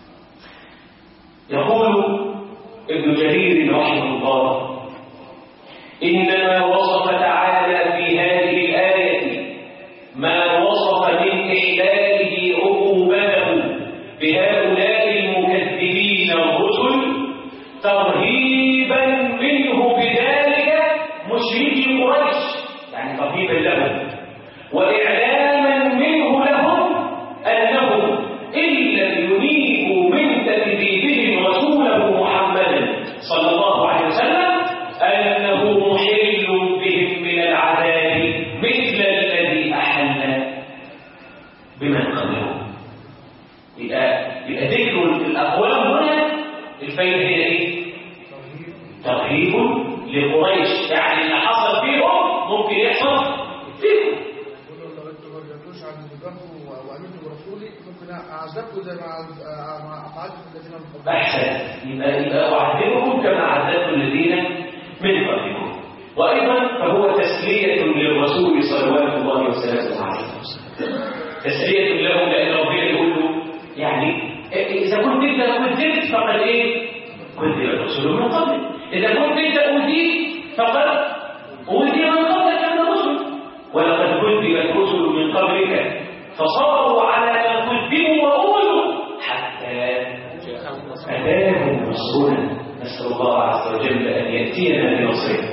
يقول ابن جرير رحمه الله: إنما وصف تعالى في هذه الآية ما وصف من إحلاله عقوبته بهؤلاء المكذبين الرسل ترهيبا منه بذلك مشركي قريش، يعني ترهيبا لهم، وإعلاما منه لهم أنهم إن لم ينيبوا من تكذيبهم رسوله محمدا صلى الله عليه وسلم أنه محل بهم من العذاب مثل الذي أحل بمن قبلهم. يبقى يبقى ذكر الأقوام هنا الفايدة هي إيه؟ ترهيب لقريش، يعني اللي حصل فيهم ممكن يحصل فيهم. لو انتم ما رجعتوش عن نبيكم وامنتم برسولي ممكن اعذبكم زي ما فعلت الذين من قبلكم. احسن. يبقى يبقى اعذبكم كما عذبت الذين من قبلكم. وايضا فهو تسليه للرسول صلوات الله وسلامه عليه، تسليه له، لان ربنا يقول له يعني اذا كنت انت كذبت فقد ايه؟ كذب الرسول من قبلك. اذا كنت انت اوذيت فقد اوذي من قبلك من الرسل، ولقد كذبت رسل من قبلك فصبروا على ما كذبوا وأوذوا حتى أتاهم نصرنا. نسأل الله عز وجل أن يأتينا بنصره.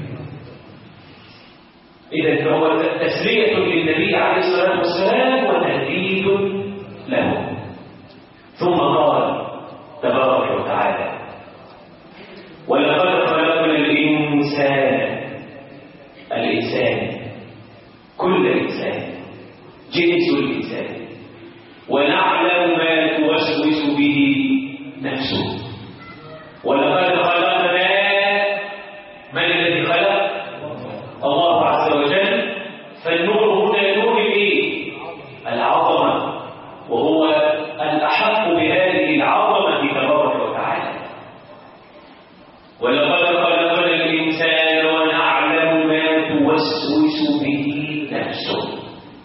إذا فهو تسلية للنبي عليه الصلاة والسلام وتهديد له. ثم قال تبارك وتعالى: ولقد خلقنا الإنسان الإنسان كل إنسان جنس الإنسان ونعلم ما توسوس به نفسه. ولقد خلقنا، من الذي خلق؟ الله عز وجل. فالنور هنا نور الايه؟ العظمه، وهو الاحق بهذه العظمه تبارك وتعالى. ولقد خلقنا الانسان ونعلم ما توسوس به نفسه.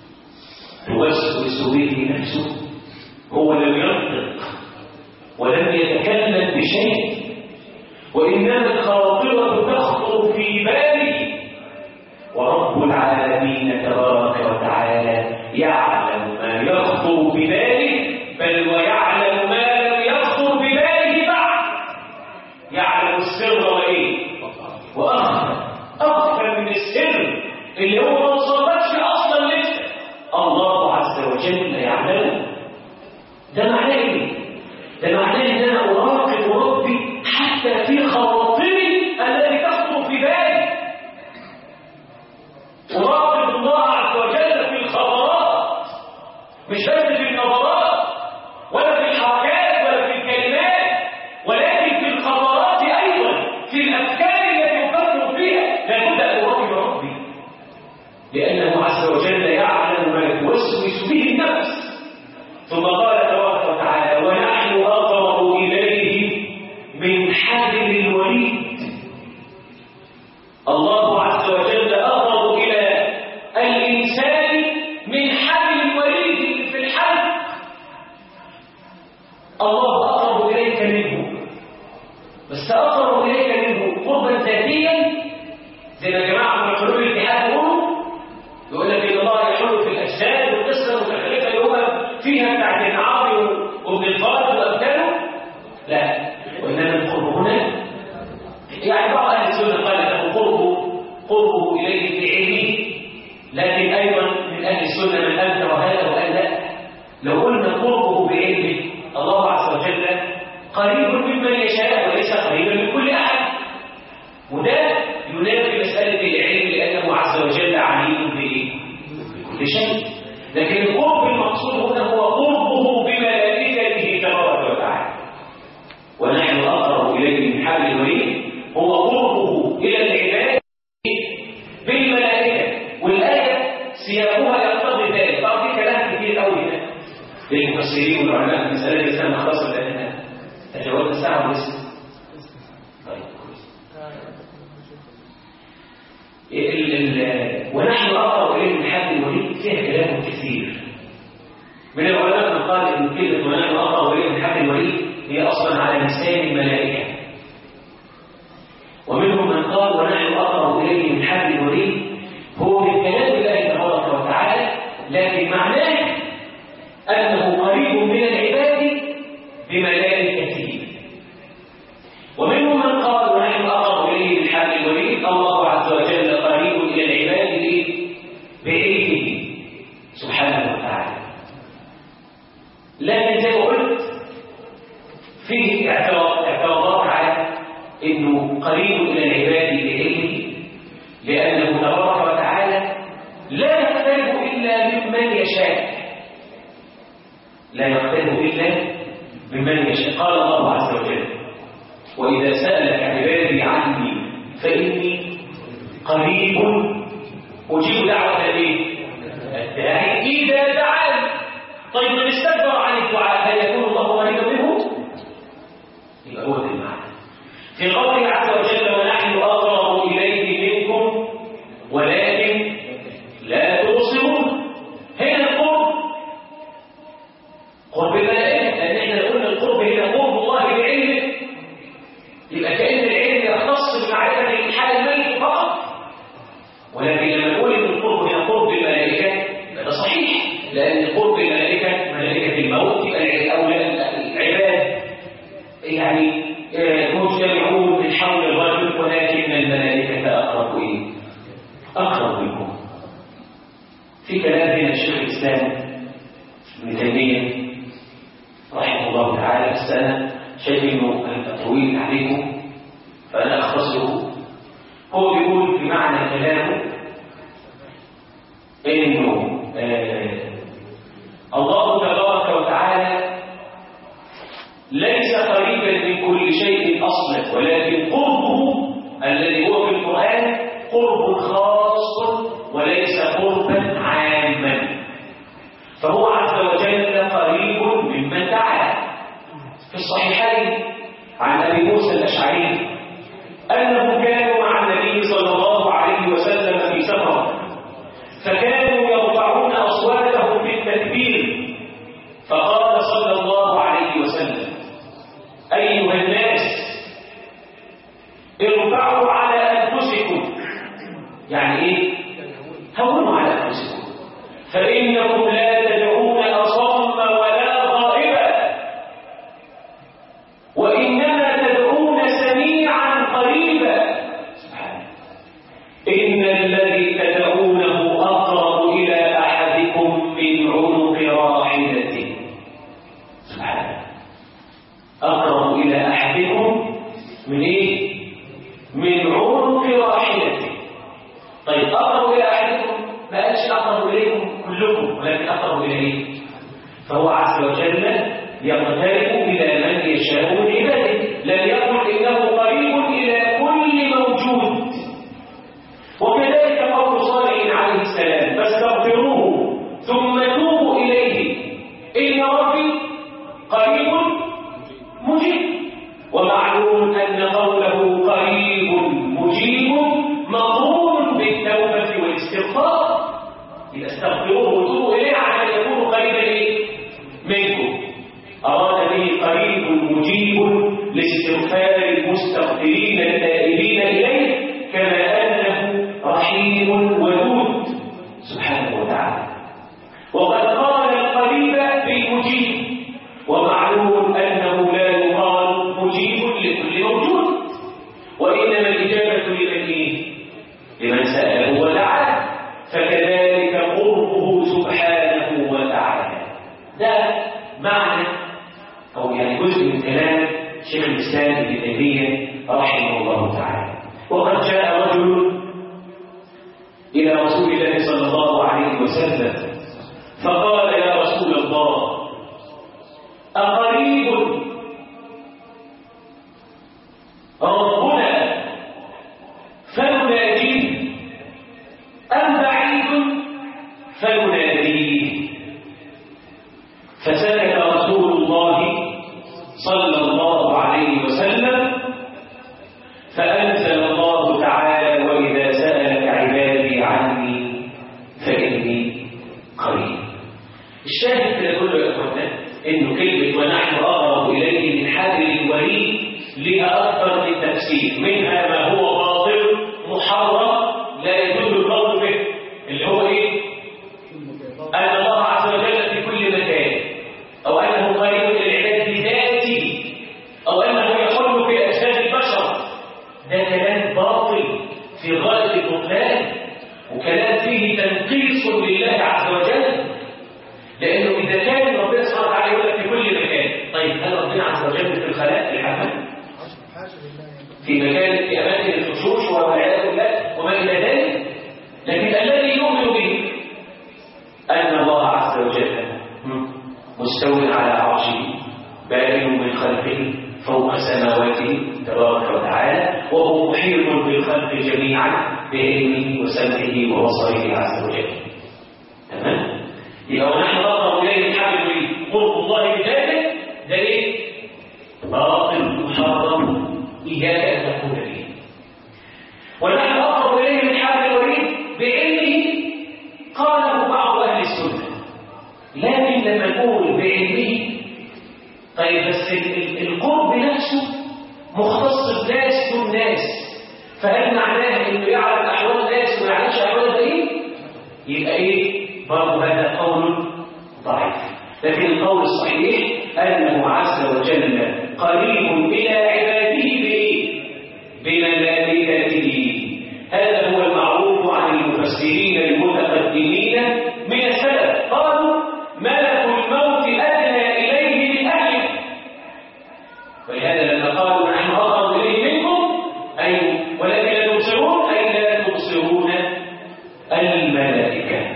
توسوس به نفسه، هو لم ينطق ولم يتكلم بشيء، وإنما الخاطرة تخطر في باله، ورب العالمين تبارك وتعالى يعلم ما يخطر بباله، بل ويعلم ما لم يخطر بباله بعد. يعلم السر وإيه؟ وأخفى. أخفى من السر اللي هو ما وصلتش أصلا لسه، الله عز وجل يعلمه. ده معناه ايه؟ ده معناه ان انا اراقب ربي حتى في خواطري التي تخطر في بالي. اراقب الله عز وجل في الخطرات، مش بس في النظرات ولا في الحركات ولا في الكلمات، ولكن في الخطرات ايضا، في الافكار التي افكر فيها. لابد ان اراقب ربي، لانه عز وجل يعلم ما توسوس به النفس. ثم قال تبارك وتعالى: ونحن أقرب إليه من حبل الوريد. الله عز وجل أقرب إلى الإنسان من حبل الوريد في الحلق. الله أقرب إليك منه، بس أقرب إليك منه قربا ذاتيا، زي ما جماعة من حلول الاتحاد يقولوا، يقول لك إن الله يحل في الأجساد والقصة المتخلفة اللي هو فيها بتاعت العربي وابن الفارض وأبداله. لا، وإنما القرب هنا يعني بعض أهل السنة قال له قربه قربه إليه بعلمه، لكن أيضا من أهل السنة من أنكر هذا وقال لا، لو قلنا قربه بعلمه الله عز وجل قريب ممن يشاء وليس قريبا من كل أحد، وده ينافي مسألة العلم لأنه عز وجل عليم بإيه؟ بكل شيء. لكن القرب المقصود هنا هو قربه بملائكته تبارك وتعالى. ونحن أقرب إليه من حبل الوريد هو قربه إلى العباد بالملائكة، والآية سياقها يقتضي ذلك. طبعا في كلام كثير قوي هنا للمفسرين والعلماء في مسألة الإسلام خاصة لأننا تجاوزنا الساعة ونصف. طيب ونحن أقرب إليه من حبل الوريد فيها كلام كثير. من العلماء من قال إن كلمة ونحن أقرب إليه من حبل الوريد هي أصلا على لسان الملائكة، ومنهم من قال ونحن أقرب إليه من حبل الوريد هو من كلام الله تبارك وتعالى، لكن معناه أنه قريب من العباد بملائكته. ومنهم من قال ونحن أقرب إليه من حبل الوريد الله عز وجل قريب إلى العباد بعلمه سبحانه وتعالى. لكن زي ما قلت فيه اعتراضات على انه قريب الى العباد بعلمه، لانه تبارك وتعالى لا يقترب الا ممن يشاء، لا يقترب الا ممن يشاء. قال الله عز وجل واذا سالك عبادي عني فاني قريب اجيب دعوه الداعي اذا دعاني. طيب من استكبر عن الدعاء هل يكون الله قريبا منه؟ يبقى هو ده المعنى في قوله عز وجل ونحن أقرب إليه منكم ولكن لا تبصرون. هنا القرب قرب الملائكة، لأن احنا قلنا القرب هنا قرب الله بعلمه، يبقى كأن العلم يختص بمعرفة الحال الميت فقط. ولكن لما نقول ان القرب هنا قرب الملائكة ده صحيح، لأن قرب الملائكة ملائكة الموت يبقى أولاد العباد يعني مجتمعون من حول الرجل، ولكن الملائكة أقرب إيه؟ أقرب منكم. في كلام هنا الشيخ الإسلام ابن تيمية رحمه الله تعالى، بس أنا شايف إنه طويل عليكم فأنا أختصره. هو بيقول في معنى كلامه إنه آه الله تبارك وتعالى ليس قريبا من كل شيء أصلا، ولكن قربه الذي هو في القرآن قرب خاص وليس قربا عاما. فهو عز وجل قريب ممن دعا. في الصحيحين عن أبي موسى الأشعري أنه كانوا مع النبي صلى الله عليه وسلم في سفر، فكانوا يرفعون أصواتهم بالتكبير، فقال صلى الله عليه وسلم أيها الناس ارفعوا على أنفسكم، يعني إيه؟ هونوا على أنفسكم، فإنكم لا تدعون أصم ولا غائبا، وإنما تدعون سميعا قريبا. سبحانه. إن الذي تدعونه أقرب إلى أحدكم من عنق راحلته. سبحانه. أقرب إلى أحدكم من إيه؟ من عنق راحلته. طيب أقرب إلى أحدكم ما قالش أقرب إليكم كلكم، ولكن أقرب إليه. فهو عز وجل يقترب إلى من يشاء من عباده، لم يقل إنه قريب إلى كل موجود. وكذلك قول صالح عليه السلام فاستغفروه ثم توبوا إليه إن ربي قريب مجيب. ومعلوم أن قوله المستغفرين التائبين إليه كما أنه رحيم ودود سبحانه وتعالى. وقد قال القريب بالمجيب، ومعلوم أنه لا يقال مجيب لكل موجود، وإنما الإجابة لمن إيه؟ لمن سأله ودعاه، فكذلك قربه سبحانه وتعالى. ده معنى أو يعني جزء من كلام شيخ الإسلام ابن تيمية رحمه الله تعالى. وقد جاء رجل إلى رسول الله صلى الله عليه وسلم فقال: يا رسول الله، أقريب ربنا فنناديه أم بعيد فنناديه؟ فسكت رسول الله صلى الله عليه وسلم، فأنزل الله تعالى: وإذا سألك عبادي عني فإني قريب. الشاهد كده كله يا اخوانا انه كلمه ونحن اقرب اليه من حبل الوريد لها اكثر من تفسير، منها ما هو باطل محرم لا يجوز القول به، اللي هو ايه؟ ان الله عز وجل في كل مكان، او انه قريب للعباد بذاته، او انه يحل في اجساد البشر. ده كلام باطل في غايه البطلان، وكلام فيه تنقيص لله عز وجل، لأنه إذا كان ربنا سبحانه وتعالى يقول لك في كل مكان، طيب هل ربنا عز وجل في الخلاء الحمام؟ في مكان في أماكن الخشوش والعياذ بالله وما إلى ذلك؟ لكن الذي يؤمن به أن الله عز وجل مستوٍ على عرشه بارئ من خلقه فوق سماواته تبارك وتعالى، وهو محيط بالخلق جميعا بعلمه وسمعه وبصره عز وجل. تمام؟ يبقى ونحن نقرب اليه من حبل الوريد، قرب الله بذاته ده ايه؟ باطل محرم، اياك ان تكون به. ونحن نقرب اليه من حبل الوريد بعلمه، قاله بعض اهل السنه، لكن لما نقول بعلمه، طيب بس القرب نفسه مختص بناس دون ناس، فهل معناه انه يعلم احوال الناس وما يعلمش احوال الباقيين؟ يبقى ايه؟ برضه هذا قول ضعيف. لكن القول الصحيح أنه عز وجل قريب إلى عباده بإيه؟ بملائكته. هذا هو المعروف عن المفسرين المتقدمين من السلف، قالوا ملك الموت أدنى إليه من أهله، ولهذا لما قالوا نحن أقرب إليه منكم أي ولكن لا تبصرون أي لا تبصرون الملائكة.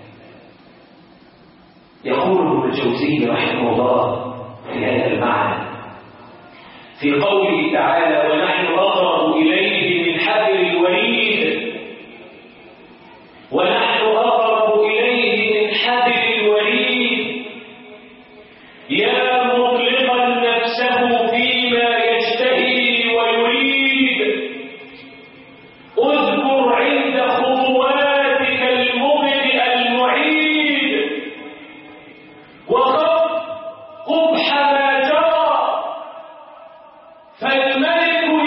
يقول ابن الجوزي رحمه الله في هذا المعنى في قوله تعالى: ونحن أقرب إليه من حبل الوريد، ونحن أقرب إليه من حبل الوريد، يا مطلقا نفسه فيما يشتهي ويريد، اذكر عند خطواتك المبدئ المعيد، وخف قبح ما جرى، فالملك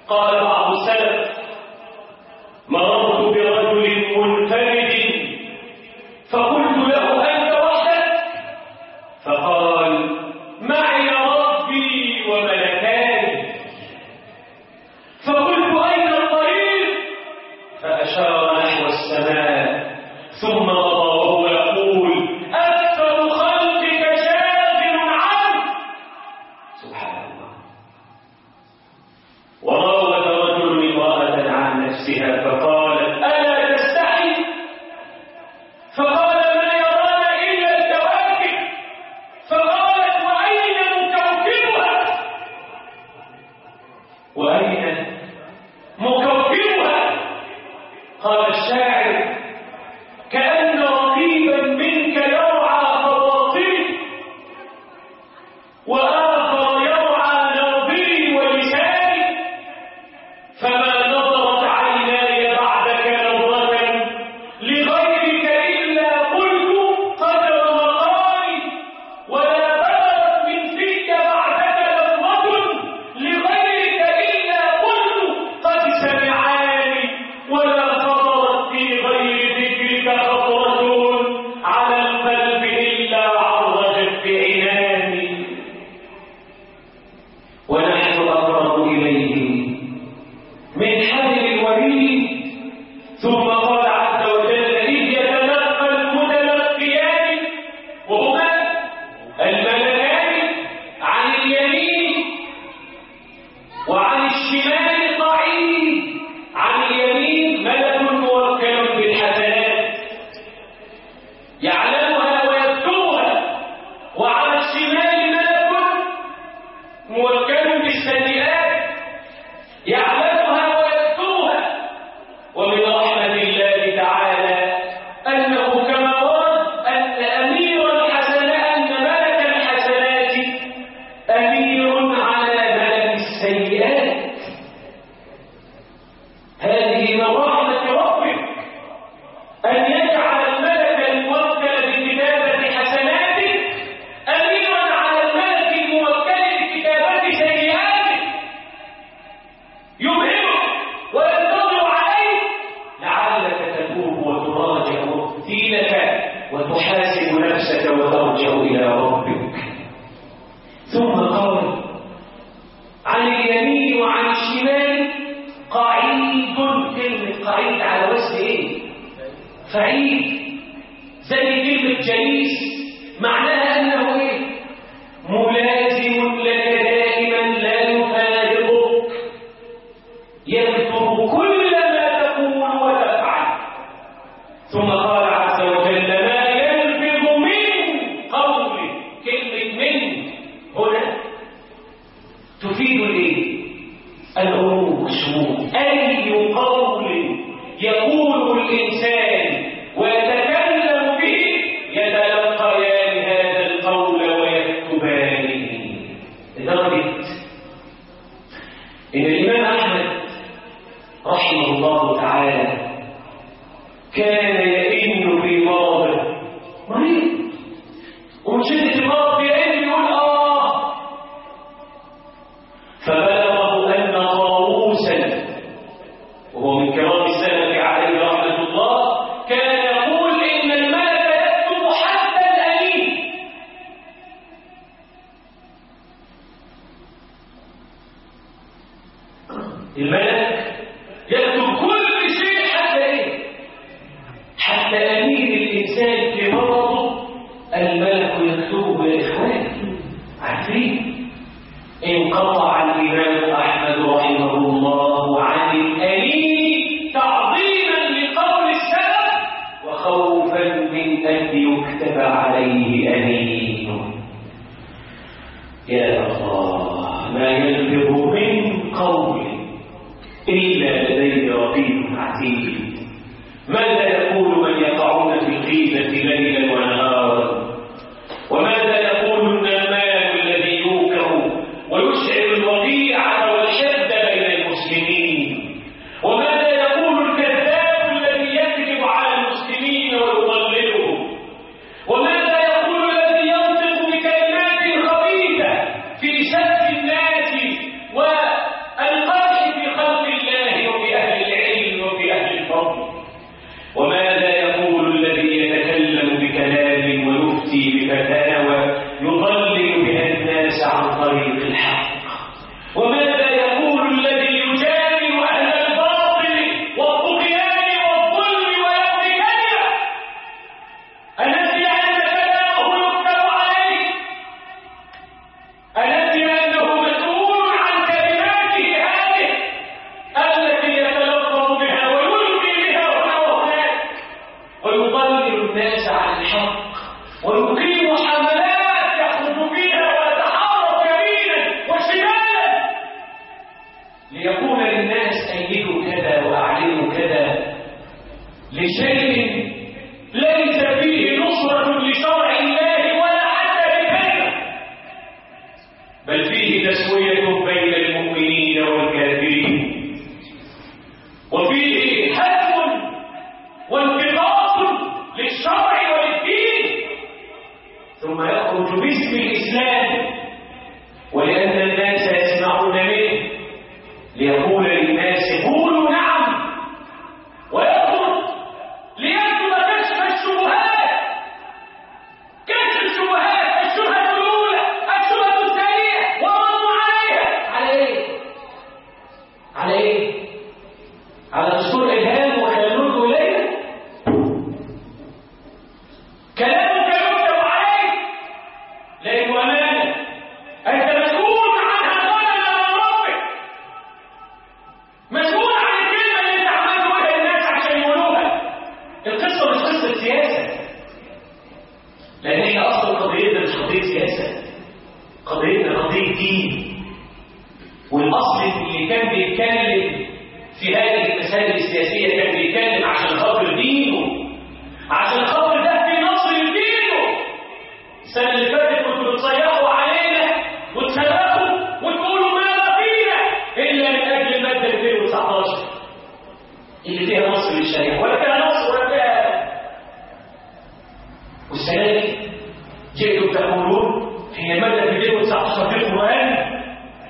قال بعض السلف مررت برجل منفرد فقلت له أنت وحدك؟ فقال معي ربي وملكاني. فقلت أين الطريق؟ فأشار نحو السماء ثم مضى وهو يقول أكثر خلقك شاغل عنك. سبحان الله. وراود رجل امرأة عن نفسها فقالت ألا تستحي؟ فقال ما يرانا إلا الكواكب. فقالت وأين مكوكبها؟ وأين مكوكبها؟ قال الشاعر كأن رقيبا منك يرعى خواطري وآخر يرعى نظري ولساني فما نظرت عيناي بعدك نظرة لغيرك إلا قلت قدر مقامي ولا بلغت من فيك بعدك لفظة لغيرك إلا قلت قد سمعاني ولا خطرت في غير ذكرك خطرة على القلب إلا عرجت بعناني ونحن أقرب إليه من حبل الوريد. ثم قال عز وجل إذ يتلقى المتلقيان وهما الملكان عن اليمين وعن الشمال قعيد. عن اليمين ملك موكل بالحسنات يعلمها ويكتبها، وعلى الشمال ملك موكل بالسيئات يعلمها ويكتبها. ومن رحمة الله تعالى أنه كما ورد أن أمير الحسنات أن ملك الحسنات أمير على ملك السيئات. هذه من رحمة ربك أن يجعل الملك الموكل بكتابة حسناتك أميرا على الملك الموكل بكتابة سيئاتك يبهمك وينتظر عليك لعلك تتوب وتراجع دينك وتحاسب نفسك وترجع إلى ربك. ثم قال عن اليمين وعن الشمال قعيد. كلمة قعيد على وزن ايه؟ فعيد. زي كلمة جليس معناها أنه ايه؟ ملازم لك دائما لا يفارقك يكتب كل ما تقول وتفعل. ثم قال عز وجل ما يلفظ من قول. كلمة من هنا تفيد الايه؟ العموم والشمول. أي قول يقول الإنسان ويتكلم به يتلقيان هذا القول ويكتبانه. لدرجة إن الإمام أحمد رحمه الله تعالى كان يئن في مرضه، مريض ومن شدة المرض يئن يقول آه. فبلغه أن طاووسا وهو من كرام السلف عليه رحمة الله كان يقول إن الملك يكتب حتى الأنين. الملك يكتب كل شيء حتى إيه؟ حتى أنين الإنسان في مرضه الملك يكتبه يا إخواني. عارفين انقطع الإمام أحمد رحمه الله عن الأنين تعظيما لقول السلف وخوفا من أن يكتب عليه أنين. يا الله ما يلفظ من قول إلا لديه رقيب عتيد. ماذا يقول من يقعون في الغيبة ليلا ونهارا؟ وماذا يقول النمام الذي يوكر ويشعل الوقيعة والشد بين المسلمين؟ وماذا يقول الكذاب الذي يكذب على المسلمين ويضللهم؟ وماذا يقول الذي ينطق بكلمات خبيثة في سب الناس والقدح في خلق ليقول للناس أيدوا كذا وأعلنوا كذا لشيء ليس فيه نصرة لشرع الله ولا حتى لكلمة، بل فيه تسوية بين المؤمنين والكافرين، وفيه هدم وانتقاص للشرع وللدين، ثم يخرج باسم الإسلام ولأن الناس يسمعون منه ليقول للناس قولوا نعم، ويخرج ليكتب كشف الشبهات، كشف الشبهات، الشبهة الأولى، الشبهة الثانية، وردوا عليها. على إيه؟ على إيه؟ على دستور إلهام وخلود ولاية؟ كلامك يكتب عليك لأنه أمانة، أنت مسؤول عنها قبل ربك، مسؤول عن الكلمة اللي أنت عمال تقولها للناس عشان يقولوها. القصة مش قصة سياسة، لأن إحنا أصلا قضيتنا مش قضية سياسة، قضيتنا قضية دين. والأصل اللي كان بيتكلم في هذه المسائل السياسية كان بيتكلم عشان خاطر دينه، عشان خاطر ده في نصر لدينه. السنة اللي فاتت كنتوا بتصيحوا علينا وتصرخوا وتقولوا ماذا فينا إلا من أجل المادة مئتين وتسعة عشر اللي فيها نصر للشريعة، ولا فيها نصر ولا فيها. والسنة دي جئتوا تقولون في المادة مئتين وتسعة عشر في القرآن.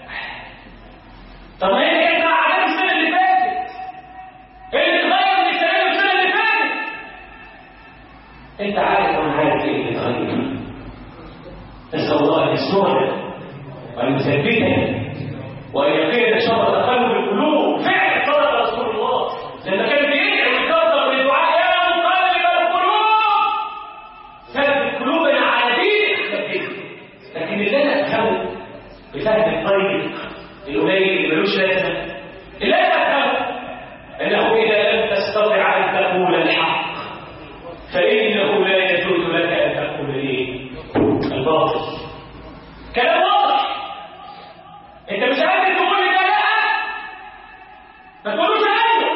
طب ما هي كانت على السنة اللي فاتت، ايه اللي اتغير من السنة والسنة اللي فاتت؟ انت عارف وانا عارف ايه اللي اتغير. نسأل الله ان يسمعنا وان يثبتنا وان يقينا شر تقلب القلوب. فعلا صدق رسول الله لما كان بيدعي ويكرر للدعاء يا مقلب القلوب ثبت قلوبنا على دينك. لكن اللي انا افهمه بفهم الطريق القليل اللي ملوش لازمه، اللي انا افهمه انه اذا لم تستطع ان تقول الحق فانه لا يجوز لك ان تقول ايه؟ الباطل. كلام واضح. انت مش قادر تقول لي ده لا، ما تقولوش عنه،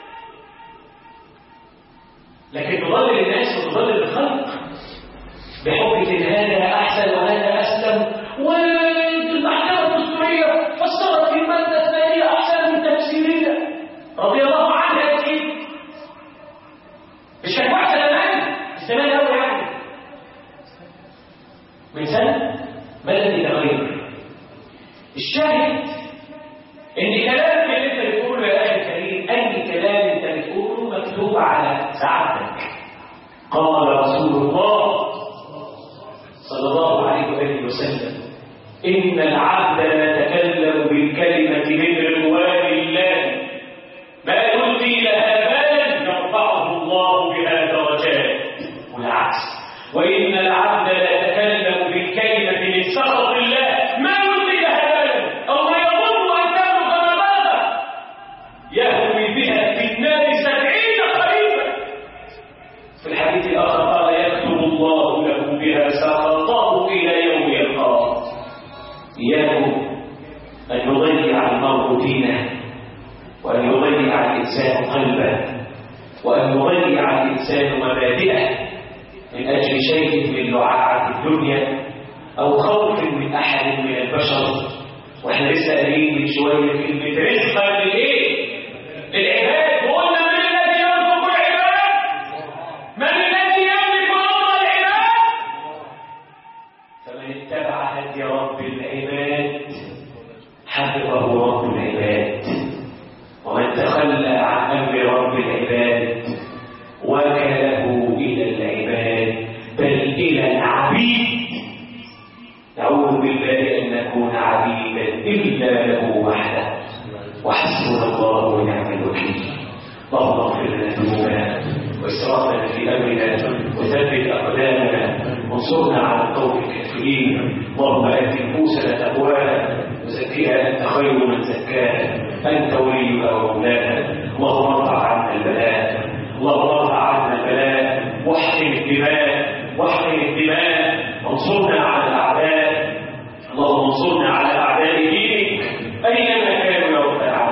لكن تضلل الناس وتضلل الخلق بحجه ان هذا احسن وهذا اسلم، والمحكمه الدستوريه فسرت في الماده الثانيه احسن من تفسيرنا رضي الله عنها. يا سيدي مش كانت وحشه زمان، الزمان قوي يعني من سنه ما الذي تغير؟ الشاهد ان كلامك اللي انت بتقوله يا اخي الكريم اي كلام انت بتقوله مكتوب على سعادتك. قال رسول الله صلى الله عليه وآله وسلم إن العبد لا يتكلم بالكلمة من رضوان الله ما يلقي لها بالا يرفعه الله بها درجات، والعكس وإن العبد لا يتكلم بالكلمة من سخط الله ما يلقي لها بالا أو ما يظن أن تبلغ مبلغا يهوي بها في النار سبعين خريفا. في الحديث الآخر قال يكتب الله له بها سخطه إلى يوم يلقاه. إياه أن يضيع المرء دينه، وأن يضيع الإنسان قلبه، وأن يضيع الإنسان مبادئه من أجل شيء من لعاعة الدنيا أو خوف من أحد من البشر. وإحنا لسه قايلين من شوية كلمة رزقا للإيه؟ للعباد. وقلنا من الذي يرزق العباد؟ من الذي يملك أمر العباد؟ فمن اتبع هدي رب العباد حفظه رب العباد، ومن تخلى عن أمر رب العباد وكله إلى العباد بل إلى العبيد. نعوذ بالله أن نكون عبيدا إلا له وحده، وحسبنا الله ونعم الوكيل. اللهم اغفر لنا ذنوبنا وإسرافنا في أمرنا وثبت أقدامنا وانصرنا على القوم الكافرين. اللهم آت نفوسنا تقواها وزكها أنت خير من زكاها أنت وليها ومولاها. اللهم ارفع عنا البلاء، اللهم ارفع عنا البلاء واحقن الدماء واحقن الدماء وانصرنا على الأعداء. اللهم انصرنا على أعداء دينك أينما كانوا يا رب العالمين.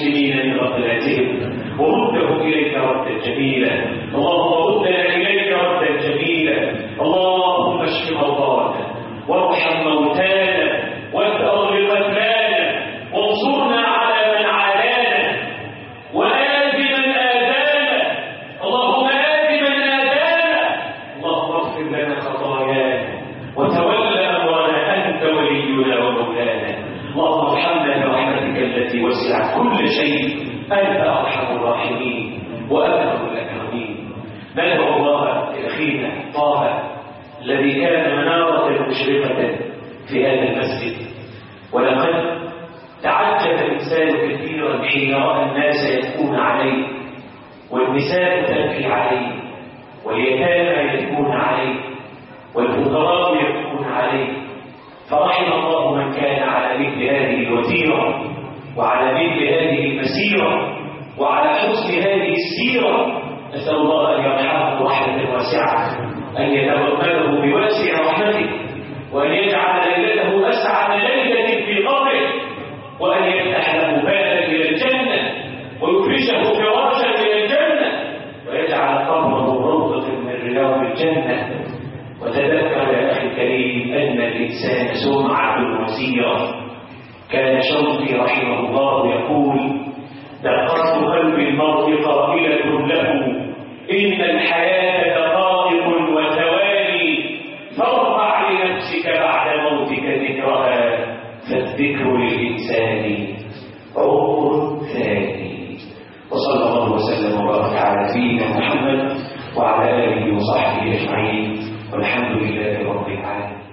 المسلمين من غفلاتهم وردهم إليك ردا جميلا. اللهم ردنا إليك ردا جميلا. اللهم اشف مرضانا وارحم موتانا واثأر قتلانا وانصرنا على من عادانا وآذ من آذانا. اللهم آذ من آذانا. اللهم اغفر لنا خطايانا وتول أمرنا أنت ولينا ومولانا. اللهم ارحمنا برحمتك التي وسعت كل شيء أنت أرحم الراحمين وأكرم الأكرمين. ندعو الله لأخينا طه الذي كان منارة مشرقة في هذا المسجد، ولقد تعجب الإنسان كثيرا حين رأى الناس يبكون عليه والنساء تبكي عليه واليتامى يبكون عليه والفقراء يبكون عليه، فرحم الله من كان على مثل هذه الوتيرة وعلى مثل هذه المسيرة وعلى حسن هذه السيرة. نسأل الله أن يرحمه رحمة واسعة، أن يتغمده بواسع رحمته، وأن يجعل ليلته أسعد ليلة في قبره، وأن يفتح له بابا إلى الجنة ويفرشه فراشا إلى الجنة، ويجعل قبره روضة من رياض الجنة. وتذكر يا أخي الكريم أن الإنسان سمعة وسيرة. كان شوقي رحمه الله يقول: دقات قلب المرء قائلة له إن الحياة دقائق وثواني، فارفع لنفسك بعد موتك ذكرها، فالذكر للإنسان عمر ثاني. وصلى الله وسلم وبارك على سيدنا محمد وعلى آله وصحبه أجمعين، والحمد لله رب العالمين.